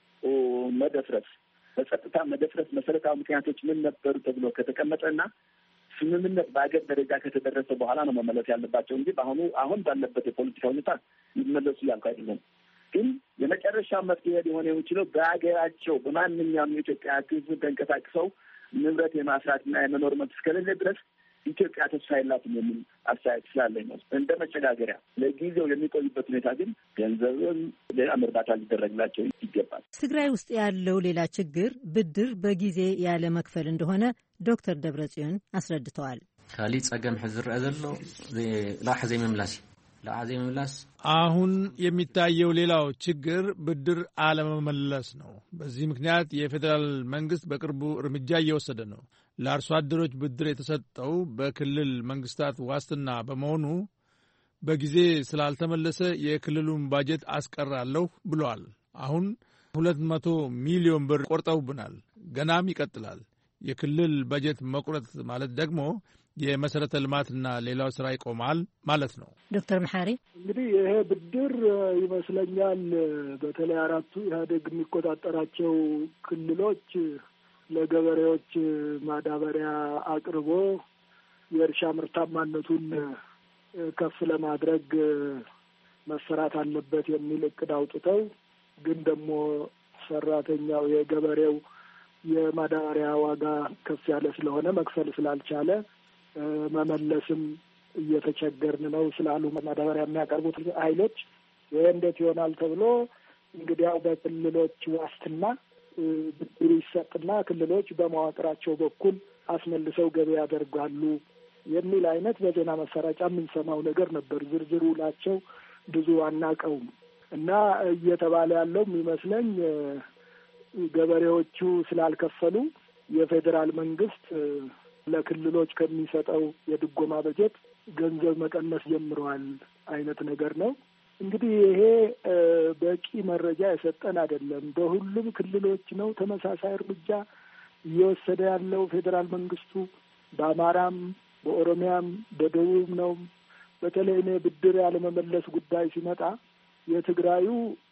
መደፍረስ፣ ለጸጥታ መደፍረስ መሰረታዊ ምክንያቶች ምን ነበሩ ተብሎ ከተቀመጠና ስምምነት በአገር ደረጃ ከተደረሰ በኋላ ነው መመለስ ያለባቸው እንጂ በአሁኑ አሁን ባለበት የፖለቲካ ሁኔታ ይመለሱ ያልኩ አይደለም። ግን የመጨረሻ መፍትሄ ሊሆን የሚችለው በሀገራቸው በማንኛውም የኢትዮጵያ ሕዝብ ተንቀሳቅሰው ንብረት የማስራትና የመኖር መብት እስከሌለ ድረስ ኢትዮጵያ ተስፋ የላትም የሚል አስተያየት ስላለኝ ነው። እንደ መሸጋገሪያ ለጊዜው የሚቆዩበት ሁኔታ ግን ገንዘብም ሌላም እርዳታ ሊደረግላቸው ይገባል። ትግራይ ውስጥ ያለው ሌላ ችግር ብድር በጊዜ ያለ መክፈል እንደሆነ ዶክተር ደብረጽዮን አስረድተዋል። ካሊእ ጸገም ሕዚ ዝርአ ዘሎ ላሕ ዘይምምላስ ላሕ ዘይምምላስ አሁን የሚታየው ሌላው ችግር ብድር አለመመለስ ነው። በዚህ ምክንያት የፌዴራል መንግስት በቅርቡ እርምጃ እየወሰደ ነው። ለአርሶ አደሮች ብድር የተሰጠው በክልል መንግስታት ዋስትና በመሆኑ በጊዜ ስላልተመለሰ የክልሉን ባጀት አስቀራለሁ ብለዋል። አሁን ሁለት መቶ ሚሊዮን ብር ቆርጠውብናል። ገናም ይቀጥላል። የክልል ባጀት መቁረጥ ማለት ደግሞ የመሰረተ ልማትና ሌላው ስራ ይቆማል ማለት ነው። ዶክተር መሐሪ እንግዲህ ይሄ ብድር ይመስለኛል በተለይ አራቱ ኢህአዴግ የሚቆጣጠራቸው ክልሎች ለገበሬዎች ማዳበሪያ አቅርቦ የእርሻ ምርታማነቱን ከፍ ለማድረግ መሰራት አለበት የሚል እቅድ አውጥተው ግን ደግሞ ሰራተኛው የገበሬው የማዳበሪያ ዋጋ ከፍ ያለ ስለሆነ መክፈል ስላልቻለ መመለስም እየተቸገርን ነው ስላሉ ማዳበሪያ የሚያቀርቡት ኃይሎች ይሄ እንዴት ይሆናል ተብሎ እንግዲያው በክልሎች ዋስትና ብድሩ ይሰጥና ክልሎች በመዋቅራቸው በኩል አስመልሰው ገቢ ያደርጋሉ የሚል አይነት በዜና መሰራጫ የምንሰማው ነገር ነበር። ዝርዝሩ ላቸው ብዙ አናውቀውም እና እየተባለ ያለው የሚመስለኝ ገበሬዎቹ ስላልከፈሉ የፌዴራል መንግስት ለክልሎች ከሚሰጠው የድጎማ በጀት ገንዘብ መቀነስ ጀምረዋል አይነት ነገር ነው። እንግዲህ ይሄ በቂ መረጃ የሰጠን አይደለም። በሁሉም ክልሎች ነው ተመሳሳይ እርምጃ እየወሰደ ያለው ፌዴራል መንግስቱ። በአማራም፣ በኦሮሚያም፣ በደቡብ ነው። በተለይ እኔ ብድር ያለመመለስ ጉዳይ ሲመጣ የትግራዩ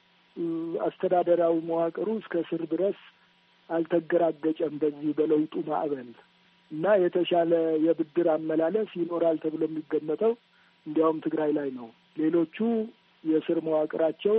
አስተዳደራዊ መዋቅሩ እስከ ስር ድረስ አልተገራገጨም በዚህ በለውጡ ማዕበል እና የተሻለ የብድር አመላለስ ይኖራል ተብሎ የሚገመተው እንዲያውም ትግራይ ላይ ነው። ሌሎቹ የስር መዋቅራቸው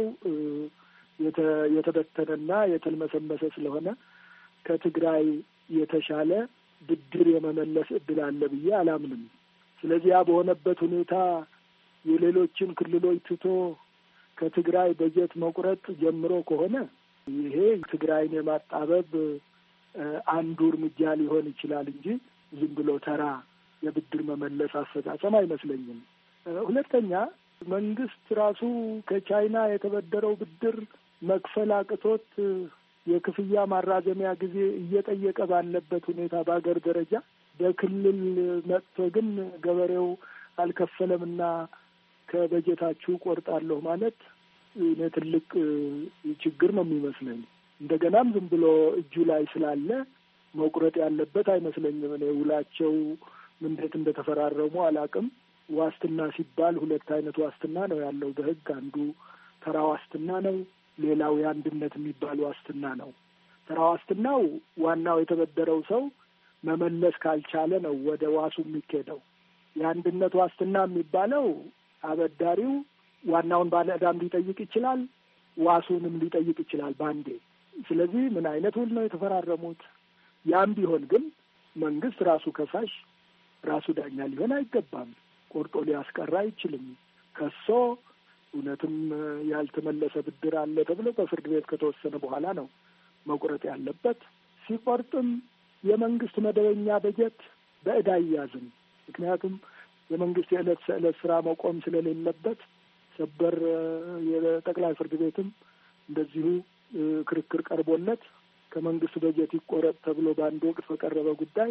የተበተነና የተልመሰመሰ ስለሆነ ከትግራይ የተሻለ ብድር የመመለስ እድል አለ ብዬ አላምንም። ስለዚህ ያ በሆነበት ሁኔታ የሌሎችን ክልሎች ትቶ ከትግራይ በጀት መቁረጥ ጀምሮ ከሆነ ይሄ ትግራይን የማጣበብ አንዱ እርምጃ ሊሆን ይችላል እንጂ ዝም ብሎ ተራ የብድር መመለስ አፈጻጸም አይመስለኝም። ሁለተኛ መንግስት ራሱ ከቻይና የተበደረው ብድር መክፈል አቅቶት የክፍያ ማራዘሚያ ጊዜ እየጠየቀ ባለበት ሁኔታ በአገር ደረጃ በክልል መጥቶ ግን ገበሬው አልከፈለምና ከበጀታችሁ ቆርጣለሁ ማለት እኔ ትልቅ ችግር ነው የሚመስለኝ። እንደገናም ዝም ብሎ እጁ ላይ ስላለ መቁረጥ ያለበት አይመስለኝም። እኔ ውላቸው እንዴት እንደተፈራረሙ አላውቅም። ዋስትና ሲባል ሁለት አይነት ዋስትና ነው ያለው በሕግ። አንዱ ተራ ዋስትና ነው፣ ሌላው የአንድነት የሚባል ዋስትና ነው። ተራ ዋስትናው ዋናው የተበደረው ሰው መመለስ ካልቻለ ነው ወደ ዋሱ የሚኬደው። የአንድነት ዋስትና የሚባለው አበዳሪው ዋናውን ባለ ዕዳም ሊጠይቅ ይችላል፣ ዋሱንም ሊጠይቅ ይችላል ባንዴ። ስለዚህ ምን አይነት ውል ነው የተፈራረሙት? ያም ቢሆን ግን መንግስት ራሱ ከሳሽ ራሱ ዳኛ ሊሆን አይገባም። ቆርጦ ሊያስቀራ አይችልም። ከሶ እውነትም ያልተመለሰ ብድር አለ ተብሎ በፍርድ ቤት ከተወሰነ በኋላ ነው መቁረጥ ያለበት። ሲቆርጥም የመንግስት መደበኛ በጀት በዕዳ ይያዝም። ምክንያቱም የመንግስት የዕለት ሰዕለት ስራ መቆም ስለሌለበት ሰበር የጠቅላይ ፍርድ ቤትም እንደዚሁ ክርክር ቀርቦለት ከመንግስት በጀት ይቆረጥ ተብሎ በአንድ ወቅት በቀረበ ጉዳይ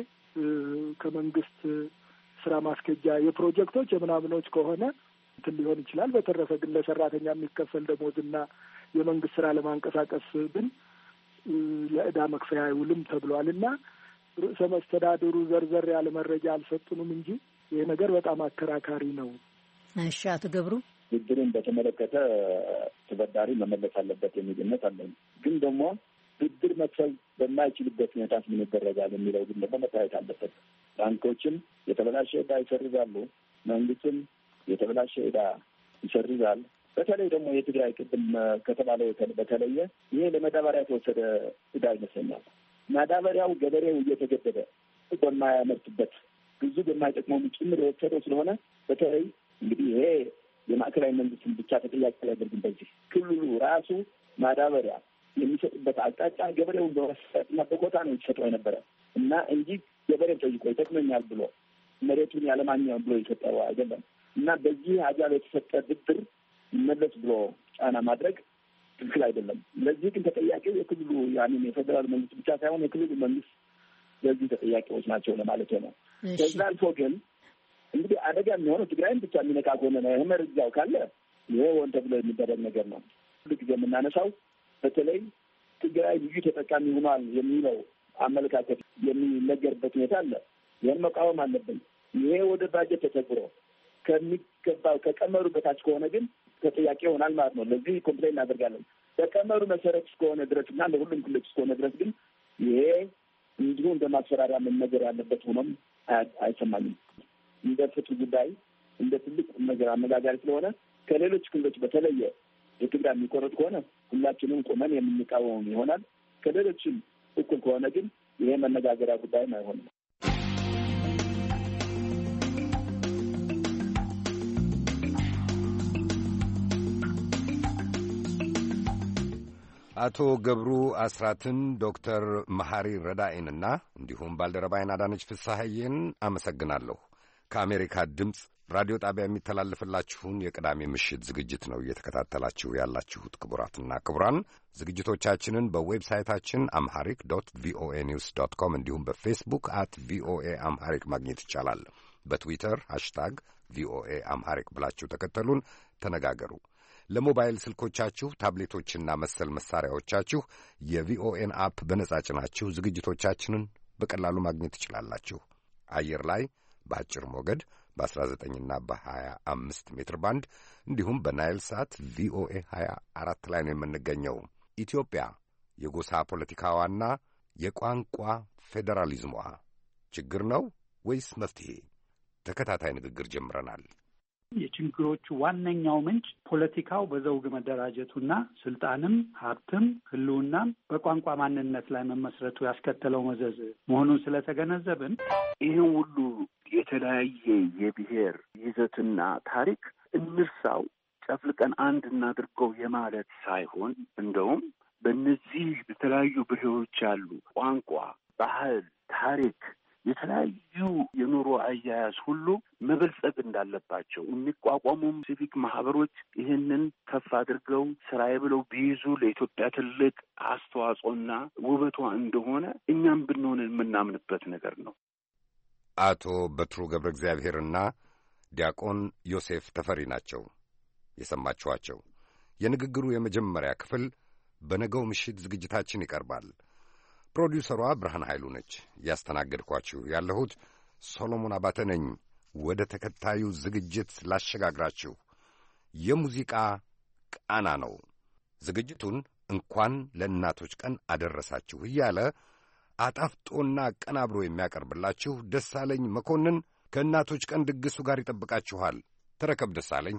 ከመንግስት ስራ ማስኬጃ የፕሮጀክቶች የምናምኖች ከሆነ እንትን ሊሆን ይችላል። በተረፈ ግን ለሰራተኛ የሚከፈል ደሞዝና የመንግስት ስራ ለማንቀሳቀስ ግን ለዕዳ መክፈያ አይውልም ተብሏል እና ርዕሰ መስተዳድሩ ዘርዘር ያለ መረጃ አልሰጡንም እንጂ ይሄ ነገር በጣም አከራካሪ ነው። እሺ፣ አቶ ገብሩ ብድርን በተመለከተ ተበዳሪ መመለስ አለበት የሚል እምነት አለኝ። ግን ደግሞ ብድር መክፈል በማይችልበት ሁኔታ ምን ይደረጋል የሚለው ግን ደግሞ መታየት አለበት። ባንኮችም የተበላሸ ዕዳ ይሰርዛሉ፣ መንግስትም የተበላሸ ዕዳ ይሰርዛል። በተለይ ደግሞ የትግራይ ቅድም ከተባለው በተለየ ይሄ ለመዳበሪያ የተወሰደ ዕዳ ይመስለኛል። ማዳበሪያው ገበሬው እየተገደደ በማያመርትበት ብዙ በማይጠቅመው ጭምር የወሰደው ስለሆነ በተለይ እንግዲህ ይሄ የማዕከላዊ መንግስትን ብቻ ተጠያቂ ያደርግም። በዚህ ክልሉ ራሱ ማዳበሪያ የሚሰጥበት አቅጣጫ ገበሬውን በወሰጥና በኮታ ነው የተሰጠው የነበረ እና እንጂ ገበሬው ጠይቆ ይጠቅመኛል ብሎ መሬቱን ያለማኛውን ብሎ የሰጠው አይደለም እና በዚህ አጃብ የተሰጠ ብድር ይመለስ ብሎ ጫና ማድረግ ትክክል አይደለም። ለዚህ ግን ተጠያቂው የክልሉ ያንን የፌዴራል መንግስት ብቻ ሳይሆን የክልሉ መንግስት ለዚህ ተጠያቂዎች ናቸው ለማለት ነው። ከዛ አልፎ ግን እንግዲህ አደጋ የሚሆነው ትግራይን ብቻ የሚነካ ከሆነ ነው። ይህ መረጃው ካለ ይሄ ሆን ተብሎ የሚደረግ ነገር ነው። ሁሉ ጊዜ የምናነሳው በተለይ ትግራይ ልዩ ተጠቃሚ ሆኗል የሚለው አመለካከት የሚነገርበት ሁኔታ አለ። ይህን መቃወም አለብን። ይሄ ወደ ባጀት ተተግብሮ ከሚገባው ከቀመሩ በታች ከሆነ ግን ተጠያቂ ይሆናል ማለት ነው። ለዚህ ኮምፕሌን እናደርጋለን። በቀመሩ መሰረት እስከሆነ ድረስ እና ለሁሉም ክልሎች እስከሆነ ድረስ ግን ይሄ እንዲሁ እንደ ማስፈራሪያ መነገር ያለበት ሆኖም አይሰማኝም። እንደ ፍትህ ጉዳይ እንደ ትልቅ ነገር አነጋጋሪ ስለሆነ ከሌሎች ክልሎች በተለየ የትግራይ የሚቆረጥ ከሆነ ሁላችንም ቆመን የምንቃወም ይሆናል። ከሌሎችም እኩል ከሆነ ግን ይሄ መነጋገሪያ ጉዳይም አይሆንም። አቶ ገብሩ አስራትን፣ ዶክተር መሐሪ ረዳኢንና እንዲሁም ባልደረባይን አዳነች ፍሳሐዬን አመሰግናለሁ። ከአሜሪካ ድምፅ ራዲዮ ጣቢያ የሚተላለፍላችሁን የቅዳሜ ምሽት ዝግጅት ነው እየተከታተላችሁ ያላችሁት። ክቡራትና ክቡራን፣ ዝግጅቶቻችንን በዌብሳይታችን አምሐሪክ ዶት ቪኦኤ ኒውስ ዶት ኮም እንዲሁም በፌስቡክ አት ቪኦኤ አምሐሪክ ማግኘት ይቻላል። በትዊተር ሃሽታግ ቪኦኤ አምሐሪክ ብላችሁ ተከተሉን፣ ተነጋገሩ። ለሞባይል ስልኮቻችሁ ታብሌቶችና መሰል መሳሪያዎቻችሁ የቪኦኤን አፕ በነጻ ጭናችሁ ዝግጅቶቻችንን በቀላሉ ማግኘት ትችላላችሁ። አየር ላይ በአጭር ሞገድ በአስራ ዘጠኝና በሀያ አምስት ሜትር ባንድ እንዲሁም በናይል ሳት ቪኦኤ ሀያ አራት ላይ ነው የምንገኘው። ኢትዮጵያ የጎሳ ፖለቲካዋና የቋንቋ ፌዴራሊዝሟ ችግር ነው ወይስ መፍትሄ? ተከታታይ ንግግር ጀምረናል። የችግሮቹ ዋነኛው ምንጭ ፖለቲካው በዘውግ መደራጀቱና ስልጣንም ሀብትም ሕልውናም በቋንቋ ማንነት ላይ መመስረቱ ያስከተለው መዘዝ መሆኑን ስለተገነዘብን ይህን ሁሉ የተለያየ የብሔር ይዘትና ታሪክ እንርሳው፣ ጨፍልቀን አንድ እናድርገው የማለት ሳይሆን እንደውም በእነዚህ የተለያዩ ብሔሮች ያሉ ቋንቋ፣ ባህል፣ ታሪክ የተለያዩ የኑሮ አያያዝ ሁሉ መበልጸግ እንዳለባቸው የሚቋቋሙም ሲቪክ ማህበሮች ይህንን ከፍ አድርገው ስራዬ ብለው ቢይዙ ለኢትዮጵያ ትልቅ አስተዋጽኦና ውበቷ እንደሆነ እኛም ብንሆን የምናምንበት ነገር ነው። አቶ በትሩ ገብረ እግዚአብሔርና ዲያቆን ዮሴፍ ተፈሪ ናቸው የሰማችኋቸው። የንግግሩ የመጀመሪያ ክፍል በነገው ምሽት ዝግጅታችን ይቀርባል። ፕሮዲውሰሯ ብርሃን ኃይሉ ነች። ያስተናገድኳችሁ ያለሁት ሶሎሞን አባተ ነኝ። ወደ ተከታዩ ዝግጅት ላሸጋግራችሁ። የሙዚቃ ቃና ነው። ዝግጅቱን እንኳን ለእናቶች ቀን አደረሳችሁ እያለ አጣፍጦና አቀናብሮ የሚያቀርብላችሁ ደሳለኝ መኮንን ከእናቶች ቀን ድግሱ ጋር ይጠብቃችኋል። ተረከብ ደሳለኝ።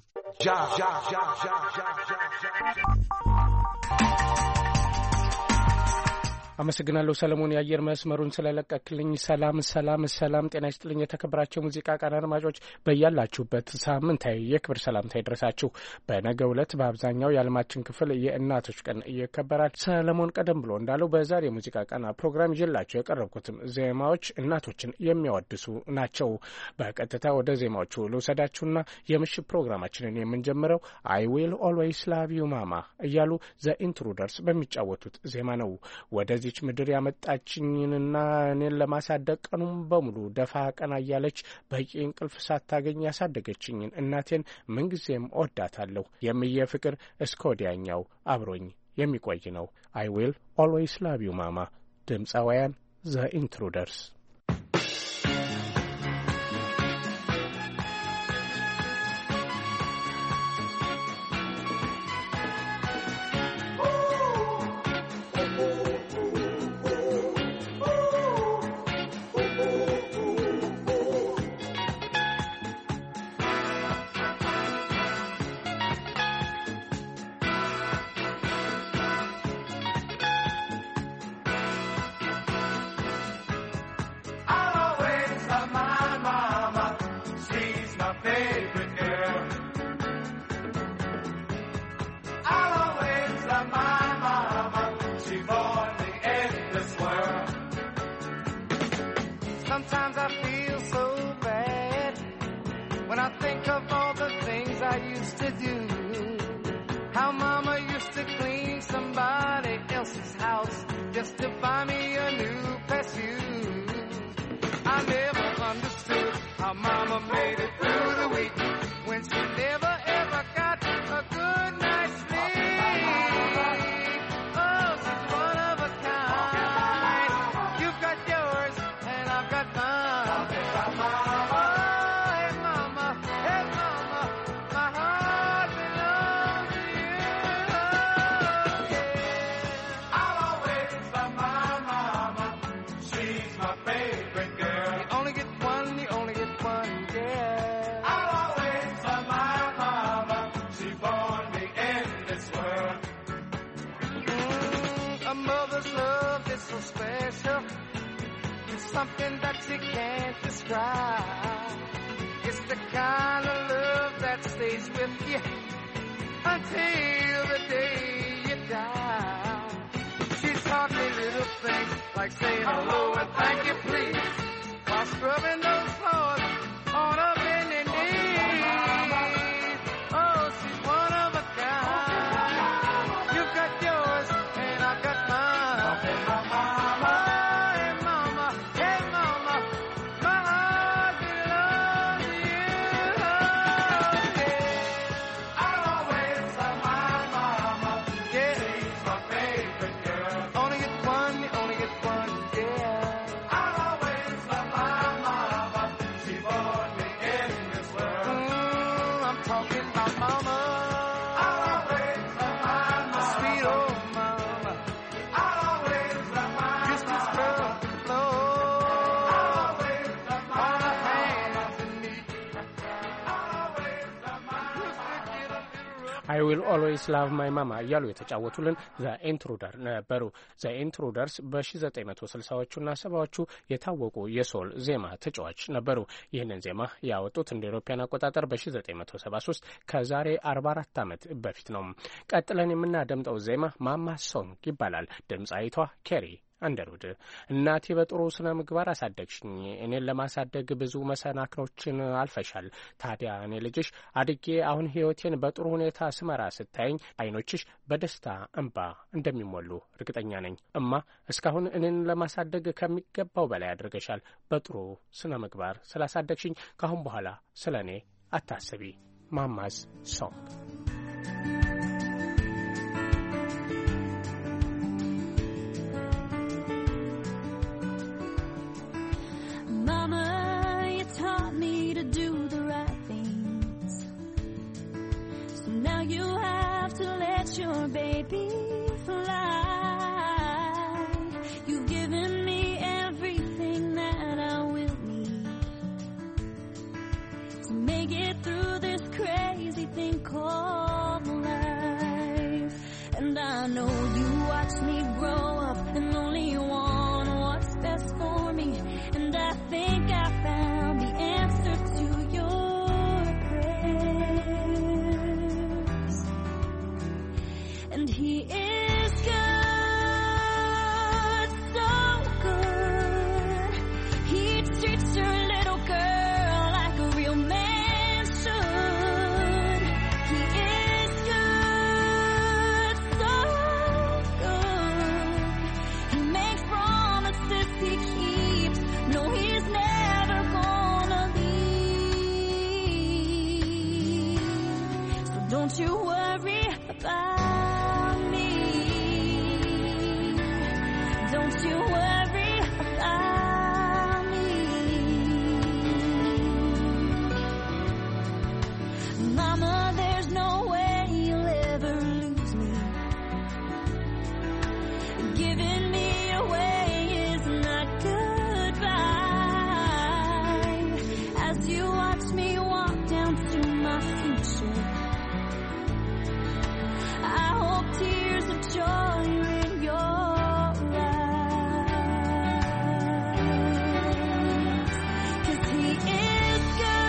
አመሰግናለሁ ሰለሞን የአየር መስመሩን ስለለቀቅልኝ። ሰላም ሰላም ሰላም፣ ጤና ይስጥልኝ። የተከበራችሁ ሙዚቃ ቃና አድማጮች በያላችሁበት ሳምንታዊ የክብር ሰላምታ ይድረሳችሁ። በነገው ዕለት በአብዛኛው የዓለማችን ክፍል የእናቶች ቀን ይከበራል። ሰለሞን ቀደም ብሎ እንዳለው በዛሬ የሙዚቃ ቃና ፕሮግራም ይዤላችሁ የቀረብኩትም ዜማዎች እናቶችን የሚያወድሱ ናቸው። በቀጥታ ወደ ዜማዎቹ ልውሰዳችሁና የምሽት ፕሮግራማችንን የምንጀምረው አይ ዊል ኦልዌይስ ላቭ ዩ ማማ እያሉ ዘ ኢንትሩደርስ በሚጫወቱት ዜማ ነው። ወደ ዚች ምድር ያመጣችኝንና እኔን ለማሳደግ ቀኑን በሙሉ ደፋ ቀና እያለች በቂ እንቅልፍ ሳታገኝ ያሳደገችኝን እናቴን ምንጊዜም እወዳታለሁ። የምየ ፍቅር እስከ ወዲያኛው አብሮኝ የሚቆይ ነው። አይ ዊል ኦልዌይስ ላቭ ዩ ማማ። ድምፃውያን ዘ ኢንትሩደርስ። Sometimes I feel so bad when I think of all the things I used to do. How Mama used to clean somebody else's house just to buy me a new pair of shoes. I never understood how Mama made it through the week when she never ever got a good night's sleep. Oh, she's one of a kind. You've got yours and I've got mine. Oh, hey Mama, hey Mama, my heart belongs to you. Yeah. I'll always love my Mama. She's my favorite girl. You only get one, you only get one, yeah. I'll always love my Mama. She born me in this world. Mm, a mother's love is so special. It's something that you can't describe. It's the kind of love that stays with you until the day you die. She's taught me little things like saying hello and thank you please while scrubbing those floors on a bending knee. Oh, she's one of a kind. You've got yours and I've got mine. Oh, hey Mama, hey Mama, my heart belongs to you. Yeah. I'll always love my Mama. Yeah. She's my favorite girl. Only get one, you only get one, yeah. I'll always love my Mama. She born me in this world. Mm, I'm talking about Mama. I'll always love my Mama. Sweet old Mama. I'll always love my Mama. Just as girl Lord. I'll always love my Mama. Hands and knees. I'll always love my Mama. Get a little rough. አይ ዊል ኦልዌይስ ላቭ ማይ ማማ እያሉ የተጫወቱልን ዘ ኢንትሩደር ነበሩ። ዘ ኢንትሩደርስ በ1960ዎቹና ሰባዎቹ የታወቁ የሶል ዜማ ተጫዋች ነበሩ። ይህንን ዜማ ያወጡት እንደ አውሮፓውያን አቆጣጠር በ1973 ከዛሬ አርባ አራት ዓመት በፊት ነው። ቀጥለን የምናደምጠው ዜማ ማማ ሶንግ ይባላል። ድምጻዊቷ ኬሪ አንደርውድ። እናቴ በጥሩ ስነ ምግባር አሳደግሽኝ። እኔን ለማሳደግ ብዙ መሰናክሎችን አልፈሻል። ታዲያ እኔ ልጅሽ አድጌ አሁን ሕይወቴን በጥሩ ሁኔታ ስመራ ስታይኝ አይኖችሽ በደስታ እንባ እንደሚሞሉ እርግጠኛ ነኝ። እማ እስካሁን እኔን ለማሳደግ ከሚገባው በላይ አድርገሻል። በጥሩ ስነ ምግባር ስላሳደግሽኝ ካሁን በኋላ ስለ እኔ አታስቢ። ማማዝ ሶንግ Mama, you taught me to do now you have to let your baby fly. You've given me everything that I will need to make it through this crazy thing called life. And I know you watched me grow up and only want what's best for me. And I think I found the answer to your prayers. And he is good, so good. He treats your little girl like a real man should. He is good, so good. He makes promises he keeps. No, he's never gonna leave. So don't you worry about me. Don't you worry about me. Mama, there's no way you'll ever lose me. Giving me away is not goodbye. As you watch me walk down to my future, I hope tears of joy are in your eyes. 'Cause he is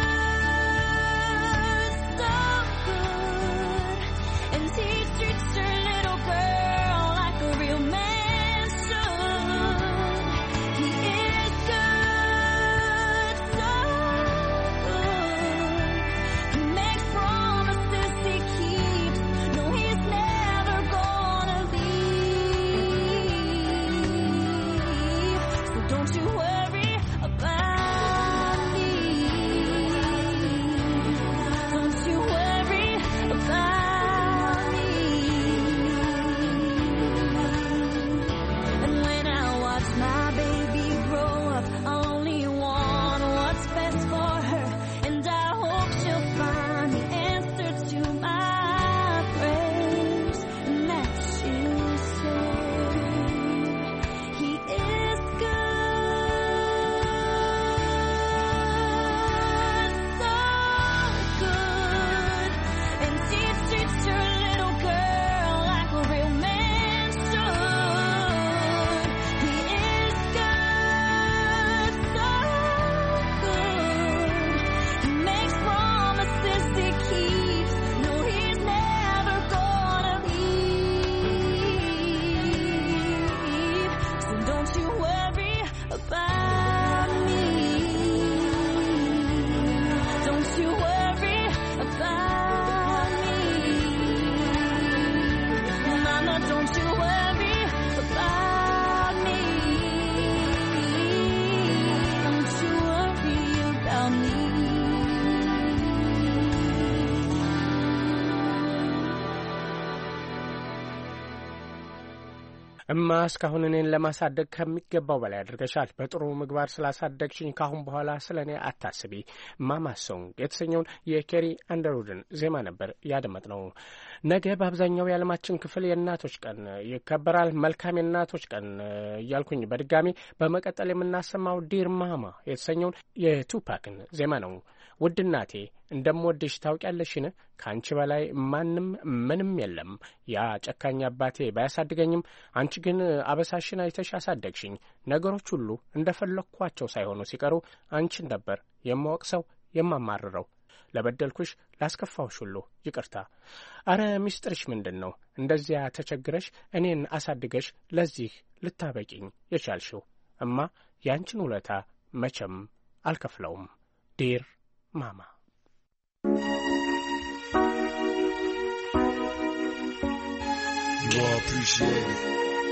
good, so good. And he treats your little girl like a real man should. He is good, so good. He makes promises he keeps. No, he's never gonna leave. So don't you worry about me. Don't you worry about me. And when I watch my baby grow up, I only want what's best for her. And I hope she'll find the answer to my prayers. And that she'll say, he is good, so good. And he treats your little girl like a real man should. He is good, so good. He makes promises he keeps. No, he's never gonna leave. So don't you worry about me. Don't you worry about me. Mama, don't you worry about me. Don't you worry about me. እማ እስካሁን እኔን ለማሳደግ ከሚገባው በላይ አድርገሻል። በጥሩ ምግባር ስላሳደግሽኝ ካሁን በኋላ ስለ እኔ አታስቢ። ማማ ሶንግ የተሰኘውን የኬሪ አንደርውድን ዜማ ነበር ያደመጥነው። ነገ በአብዛኛው የዓለማችን ክፍል የእናቶች ቀን ይከበራል። መልካም የእናቶች ቀን እያልኩኝ በድጋሚ በመቀጠል የምናሰማው ዲር ማማ የተሰኘውን የቱፓክን ዜማ ነው። ውድ እናቴ እንደምወድሽ ታውቂያለሽን? ከአንቺ በላይ ማንም ምንም የለም። ያ ጨካኝ አባቴ ባያሳድገኝም አንቺ ግን አበሳሽን አይተሽ አሳደግሽኝ። ነገሮች ሁሉ እንደፈለግኳቸው ሳይሆኑ ሲቀሩ አንቺን ነበር የማወቅሰው የማማርረው። ለበደልኩሽ ላስከፋውሽ ሁሉ ይቅርታ። አረ ሚስጥርሽ ምንድን ነው? እንደዚያ ተቸግረሽ እኔን አሳድገሽ ለዚህ ልታበቂኝ የቻልሽው? እማ ያንቺን ውለታ መቼም አልከፍለውም። ዲር ማማ You all appreciate it.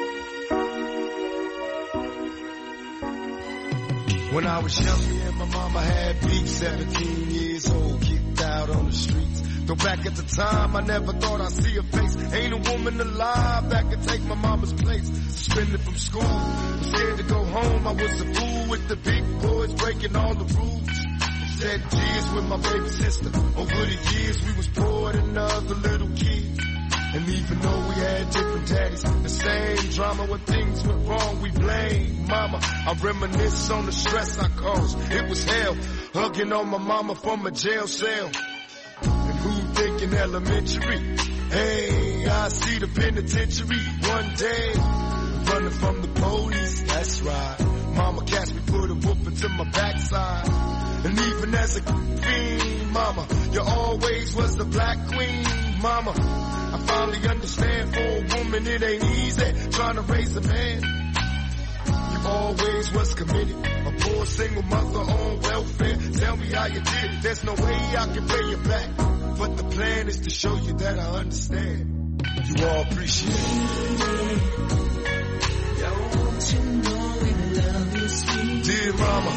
When I was young, me and my mama had beef, seventeen years old, kicked out on the streets. Though back at the time, I never thought I'd see her face. Ain't a woman alive that could take my mama's place. Suspended from school, scared to go home. I was a fool with the big boys, breaking all the rules. Shed tears with my baby sister. Over the years we was poor than other little kids. And even though we had different daddies, the same drama when things went wrong, we blame mama. I reminisce on the stress I caused. It was hell, hugging on my mama from a jail cell. And who thinking elementary? Hey, I see the penitentiary one day. Running from the police, that's right. Mama catch me, put a whoop into my backside. And even as a fiend, mama, you always was the black queen, mama. I finally understand for a woman it ain't easy trying to raise a man. You always was committed, a poor single mother on welfare. Tell me how you did it, there's no way I can pay you back. But the plan is to show you that I understand. You all appreciate it. Don't you know we love you, sweet dear mama?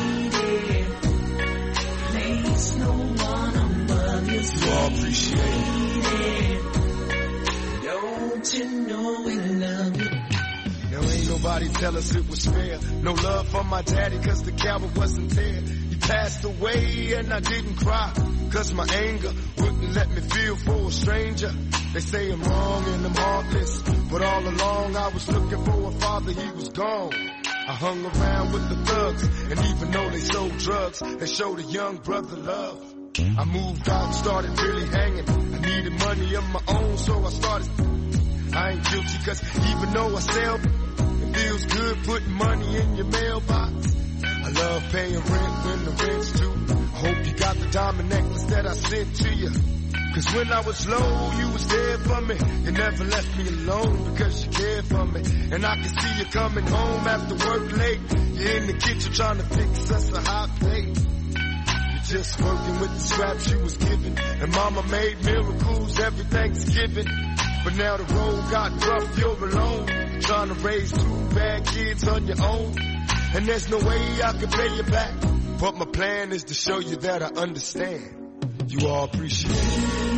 Place no one above you, sweet. You all appreciate it. Don't you know we love you? Now ain't nobody tell us it was fair. No love for my daddy cause the coward wasn't there. He passed away and I didn't cry cause my anger wouldn't let me feel for a stranger. They say I'm wrong and I'm heartless, but all along I was looking for a father, he was gone. I hung around with the thugs, and even though they sold drugs, they showed a young brother love. I moved out and started really hanging. I needed money of my own, so I started. I ain't guilty cause even though I sell, it feels good putting money in your mailbox. I love paying rent when the rent's due. I hope you got the diamond necklace that I sent to you. Cause when I was low, you was there for me. You never left me alone because you cared for me. And I can see you coming home after work late. You're in the kitchen trying to fix us a hot plate. You're just working with the scraps you was given. And mama made miracles every Thanksgiving. But now the road got rough, you're alone. Trying to raise two bad kids on your own. And there's no way I can pay you back. But my plan is to show you that I understand. You all appreciate it.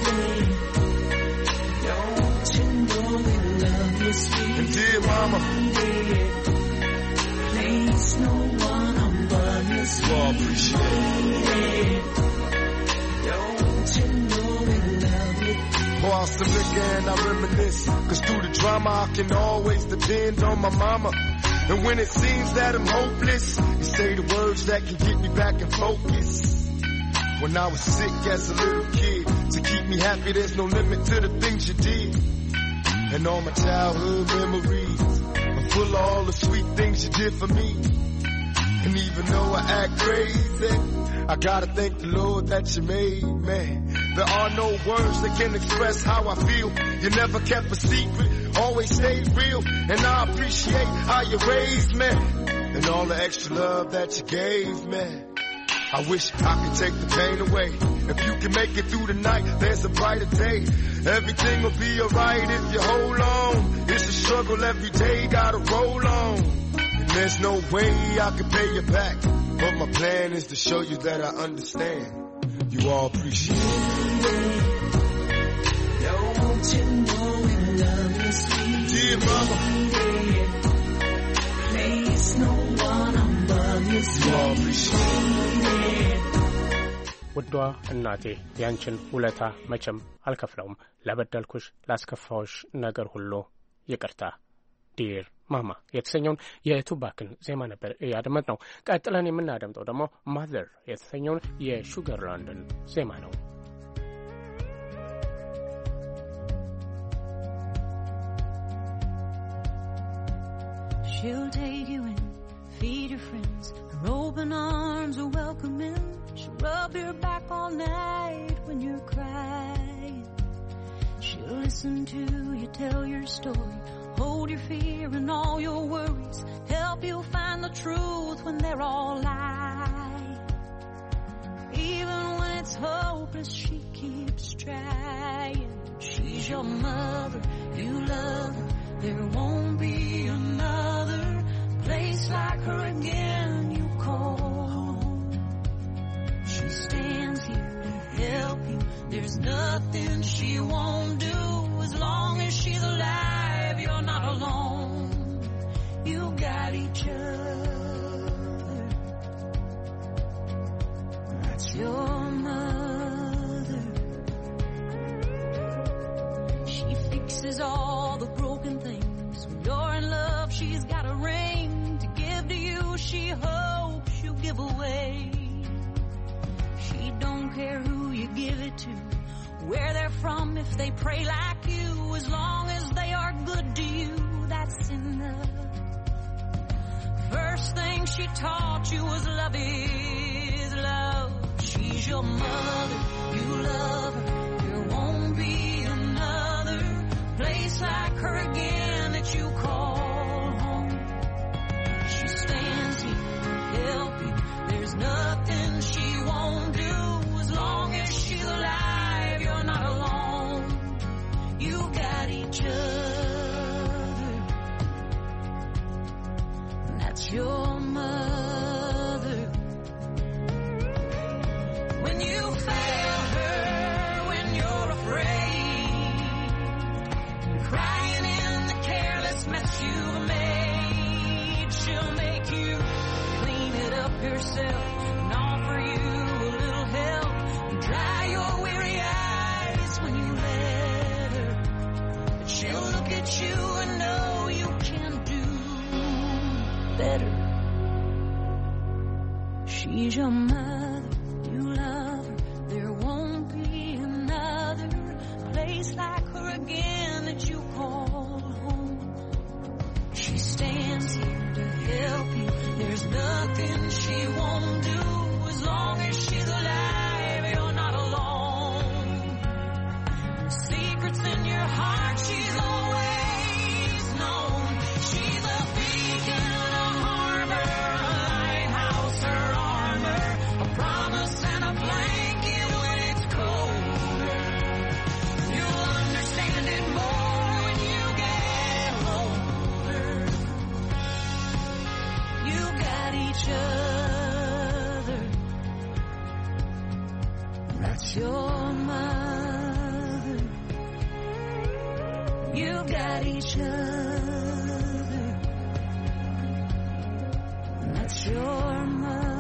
Don't you know we love you, sweet. And dear mama, place no one above you, sweet. You all appreciate it. Don't you know we love you. Pour out some liquor and I reminisce. Cause through the drama I can always depend on my mama. And when it seems that I'm hopeless, you say the words that can get me back in focus. When I was sick as a little kid, to keep me happy there's no limit to the things you did. And all my childhood memories are full of all the sweet things you did for me. And even though I act crazy, I gotta thank the Lord that you made me. There are no words that can express how I feel. You never kept a secret, always stayed real. And I appreciate how you raised me and all the extra love that you gave me. I wish I could take the pain away. If you can make it through the night, there's a brighter day. Everything will be alright if you hold on. It's a struggle every day, gotta roll on. And there's no way I can pay you back. But my plan is to show you that I understand. You all appreciate it. Don't you know we love you, sweet. Dear mama, place no one above you, sweet. You all appreciate it. ውዷ እናቴ ያንቺን ውለታ መቼም አልከፍለውም። ለበደልኩሽ ላስከፋውሽ ነገር ሁሉ ይቅርታ። ዲር ማማ የተሰኘውን የቱባክን ዜማ ነበር ያደመጥነው። ቀጥለን የምናደምጠው ደግሞ ማዘር የተሰኘውን የሹገርላንድን ዜማ ነው። She'll take you in, feed your friends. Her open arms are welcoming. She'll rub your back all night when you're crying. She'll listen to you tell your story, hold your fear and all your worries, help you find the truth when they're all lies. Even when it's hopeless, she keeps trying. She's your mother, you love her, there won't be another place like her again you call home. She stands here to help you, there's nothing she won't do. As long as she's alive, you're not alone. You got each other. That's your mother. She fixes all the broken things. When you're in love, she's got a ring to give to you. She hopes you'll give away. She don't care who you give it to, where they're from, if they pray like you. As long as they are good to you, that's enough. First thing she taught you was love is love. She's your mother, you love her. There won't be another place like her again that you call home. She stands here to help you. There's nothing she won't do. As long as she's alive, you're not alone. You got each other. That's your mother. When you fail her, when you're afraid, crying in the careless mess you made, she'll make you clean it up yourself and offer you a little help and dry your weary eyes when you let her. But she'll look at you and know you can do better. She's your mother, you love her. There won't be another place like her again that you call home. She stands here to help you. There's nothing she won't do. As long as she's alive, you're not alone. The secrets in your heart, she's always known. She's a beacon, a harbor, a lighthouse, her armor, a promise and a blanket when it's colder. You'll understand it more when you get older. You got each other. That's your mother. You got each other. That's your mother.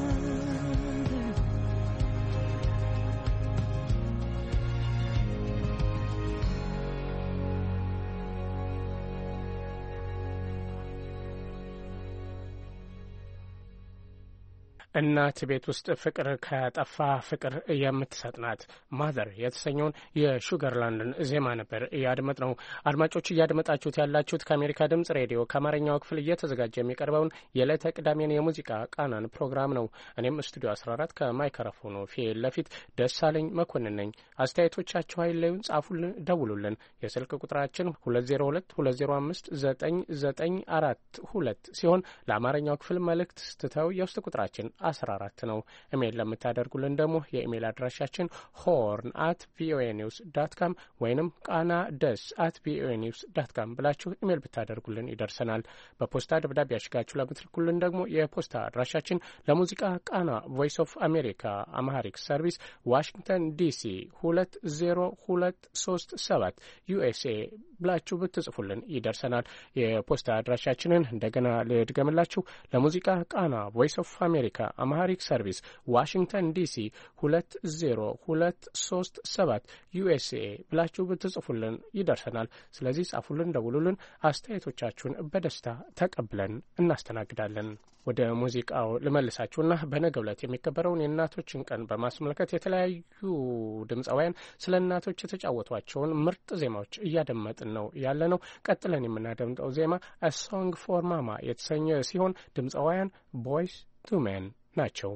እናት ቤት ውስጥ ፍቅር ከጠፋ ፍቅር የምትሰጥ ናት። ማዘር የተሰኘውን የሹገርላንድን ዜማ ነበር እያድመጥ ነው። አድማጮች እያድመጣችሁት ያላችሁት ከአሜሪካ ድምጽ ሬዲዮ ከአማርኛው ክፍል እየተዘጋጀ የሚቀርበውን የዕለተ ቅዳሜን የሙዚቃ ቃናን ፕሮግራም ነው። እኔም ስቱዲዮ አስራ አራት ከማይክሮፎኑ ፊት ለፊት ደሳለኝ መኮንን ነኝ። አስተያየቶቻችሁ አይለዩን፣ ጻፉልን፣ ደውሉልን። የስልክ ቁጥራችን ሁለት ዜሮ ሁለት ሁለት ዜሮ አምስት ዘጠኝ ዘጠኝ አራት ሁለት ሲሆን ለአማርኛው ክፍል መልእክት ስትተው የውስጥ ቁጥራችን አስራ አራት ነው። ኢሜይል ለምታደርጉልን ደግሞ የኢሜይል አድራሻችን ሆርን አት ቪኦኤ ኒውስ ዳት ካም ወይንም ቃና ደስ አት ቪኦኤ ኒውስ ዳት ካም ብላችሁ ኢሜይል ብታደርጉልን ይደርሰናል። በፖስታ ደብዳቤ ያሽጋችሁ ለምትልኩልን ደግሞ የፖስታ አድራሻችን ለሙዚቃ ቃና ቮይስ ኦፍ አሜሪካ አማሃሪክ ሰርቪስ ዋሽንግተን ዲሲ ሁለት ዜሮ ሁለት ሶስት ሰባት ዩኤስኤ ብላችሁ ብትጽፉልን ይደርሰናል። የፖስታ አድራሻችንን እንደገና ልድገምላችሁ። ለሙዚቃ ቃና ቮይስ ኦፍ አሜሪካ አማሃሪክ ሰርቪስ ዋሽንግተን ዲሲ ሁለት ዜሮ ሁለት ሶስት ሰባት ዩኤስኤ ብላችሁ ብትጽፉልን ይደርሰናል። ስለዚህ ጻፉልን፣ ደውሉልን። አስተያየቶቻችሁን በደስታ ተቀብለን እናስተናግዳለን። ወደ ሙዚቃው ልመልሳችሁና በነገው ዕለት የሚከበረውን የእናቶችን ቀን በማስመልከት የተለያዩ ድምፃውያን ስለ እናቶች የተጫወቷቸውን ምርጥ ዜማዎች እያደመጥን ነው ያለ ነው። ቀጥለን የምናደምጠው ዜማ A Song for Mama የተሰኘ ሲሆን ድምፃውያን ቦይስ ቱ ሜን ናቸው።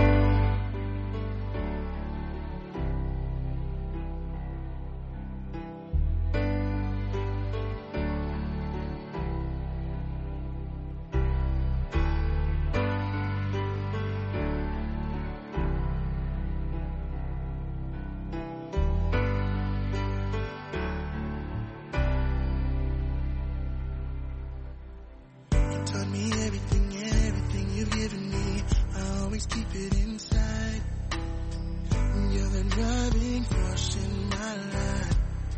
Keep it inside. You're the driving force in my life.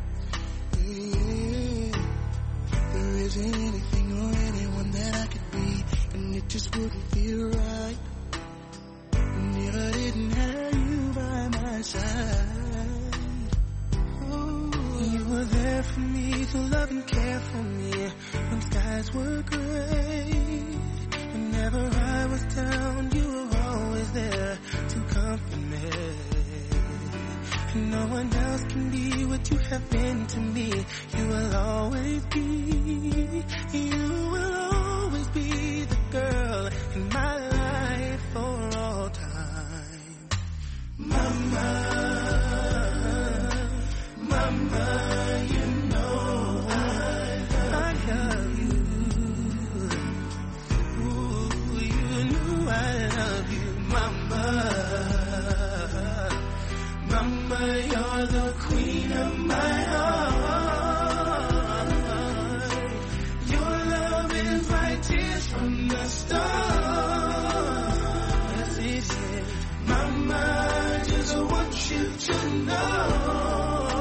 Yeah. There isn't anything or anyone that I could be, and it just wouldn't feel right. And if I didn't have you, for me, to love and care for me when skies were gray. Whenever I was down, you were always there to comfort me. And no one else can be what you have been to me. You will always be, you will always be the girl in my life for all time. Mama, Mama, you know I, I love you. Ooh, you know I love you, Mama. Mama, you're the queen of my heart. Your love is my tears from the start. Yes, it is. Mama, I just want you to know.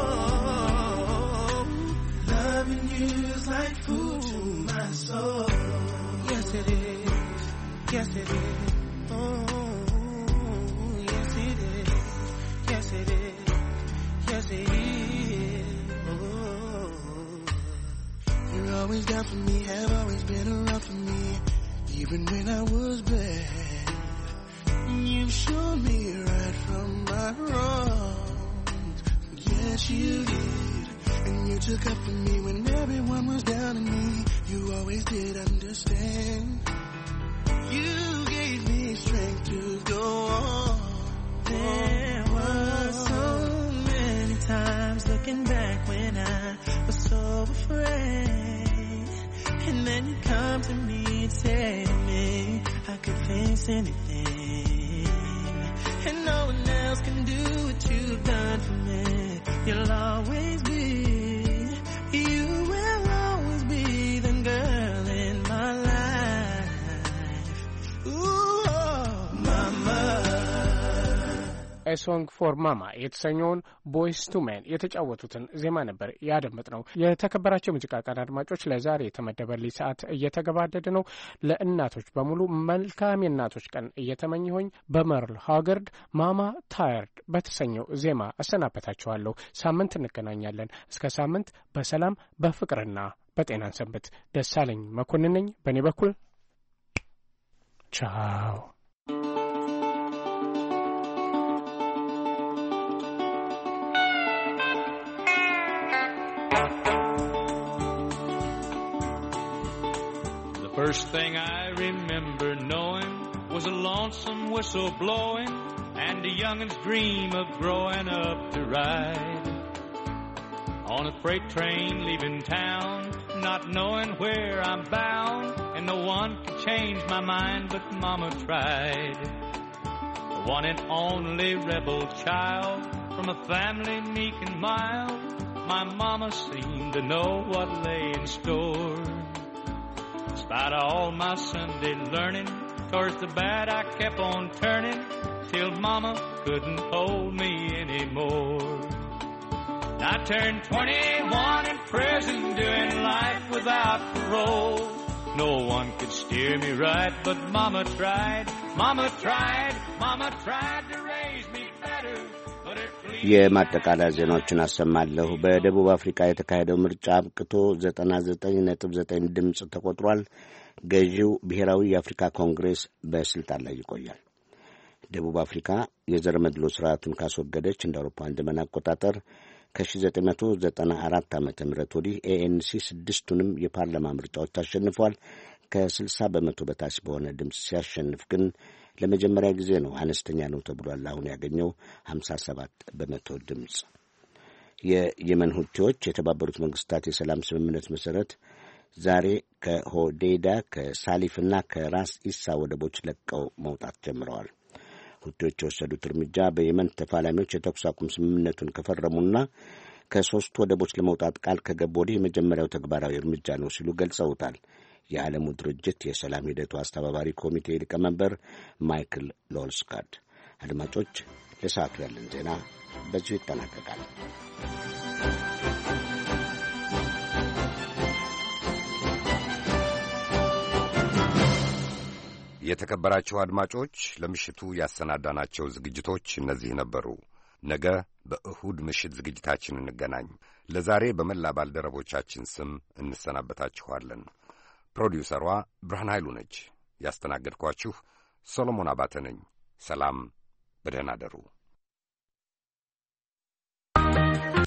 Like food to my soul. Yes it is, yes it is. Oh, yes it is, yes it is, yes it is. Oh, you're always down for me, have always been around for me, even when I was bad. You showed me right from my wrongs. Yes you did. And you took up for me when everyone was down on me. You always did understand. You gave me strength to go on. There were so many times looking back when I was so afraid. And then you come to me and say to me, I could face anything. And no one else can do what you've done for me. You'll always be, you will always be the girl in my life. Ooh, oh, Mama. A Song for Mama የተሰኘውን ቦይስ ቱ ሜን የተጫወቱትን ዜማ ነበር ያደመጥነው። የተከበራቸው ሙዚቃ ቃና አድማጮች ለዛሬ የተመደበልኝ ሰዓት እየተገባደደ ነው። ለእናቶች በሙሉ መልካም የእናቶች ቀን እየተመኘሁኝ በመርል ሃገርድ ማማ ታየርድ በተሰኘው ዜማ አሰናበታችኋለሁ። ሳምንት እንገናኛለን። እስከ ሳምንት በሰላም በፍቅርና በጤናን ሰንብት። ደሳለኝ መኮንን ነኝ በእኔ በኩል ቻው። First thing I remember knowing was a lonesome whistle blowing and a youngin's dream of growing up to ride on a freight train leaving town, not knowing where I'm bound, and no one could change my mind but Mama tried. The one and only rebel child from a family meek and mild, my Mama seemed to know what lay in store. Despite all my Sunday learning, towards the bad I kept on turning, till Mama couldn't hold me anymore. I turned twenty-one in prison, doing life without parole. No one could steer me right, but Mama tried, Mama tried, Mama tried to raise me better. የማጠቃለያ ዜናዎችን አሰማለሁ። በደቡብ አፍሪካ የተካሄደው ምርጫ አብቅቶ ዘጠና ዘጠኝ ነጥብ ዘጠኝ ድምፅ ተቆጥሯል። ገዢው ብሔራዊ የአፍሪካ ኮንግሬስ በስልጣን ላይ ይቆያል። ደቡብ አፍሪካ የዘር መድሎ ስርዓቱን ካስወገደች እንደ አውሮፓውያን ዘመን አቆጣጠር ከ1994 ዓመተ ምህረት ወዲህ ኤኤንሲ ስድስቱንም የፓርላማ ምርጫዎች አሸንፏል። ከ60 በመቶ በታች በሆነ ድምፅ ሲያሸንፍ ግን ለመጀመሪያ ጊዜ ነው። አነስተኛ ነው ተብሏል። አሁን ያገኘው ሀምሳ ሰባት በመቶ ድምፅ። የየመን ሁቲዎች የተባበሩት መንግስታት የሰላም ስምምነት መሰረት ዛሬ ከሆዴይዳ ከሳሊፍና ከራስ ኢሳ ወደቦች ለቀው መውጣት ጀምረዋል። ሁቲዎች የወሰዱት እርምጃ በየመን ተፋላሚዎች የተኩስ አቁም ስምምነቱን ከፈረሙና ከሶስት ወደቦች ለመውጣት ቃል ከገቡ ወዲህ የመጀመሪያው ተግባራዊ እርምጃ ነው ሲሉ ገልጸውታል። የዓለሙ ድርጅት የሰላም ሂደቱ አስተባባሪ ኮሚቴ ሊቀመንበር ማይክል ሎልስካድ። አድማጮች፣ ለሰዓቱ ያለን ዜና በዚሁ ይጠናቀቃል። የተከበራችሁ አድማጮች፣ ለምሽቱ ያሰናዳናቸው ዝግጅቶች እነዚህ ነበሩ። ነገ በእሁድ ምሽት ዝግጅታችን እንገናኝ። ለዛሬ በመላ ባልደረቦቻችን ስም እንሰናበታችኋለን። ፕሮዲውሰሯ ብርሃን ኃይሉ ነች። ያስተናገድኳችሁ ሰሎሞን አባተ ነኝ። ሰላም፣ በደህና አደሩ።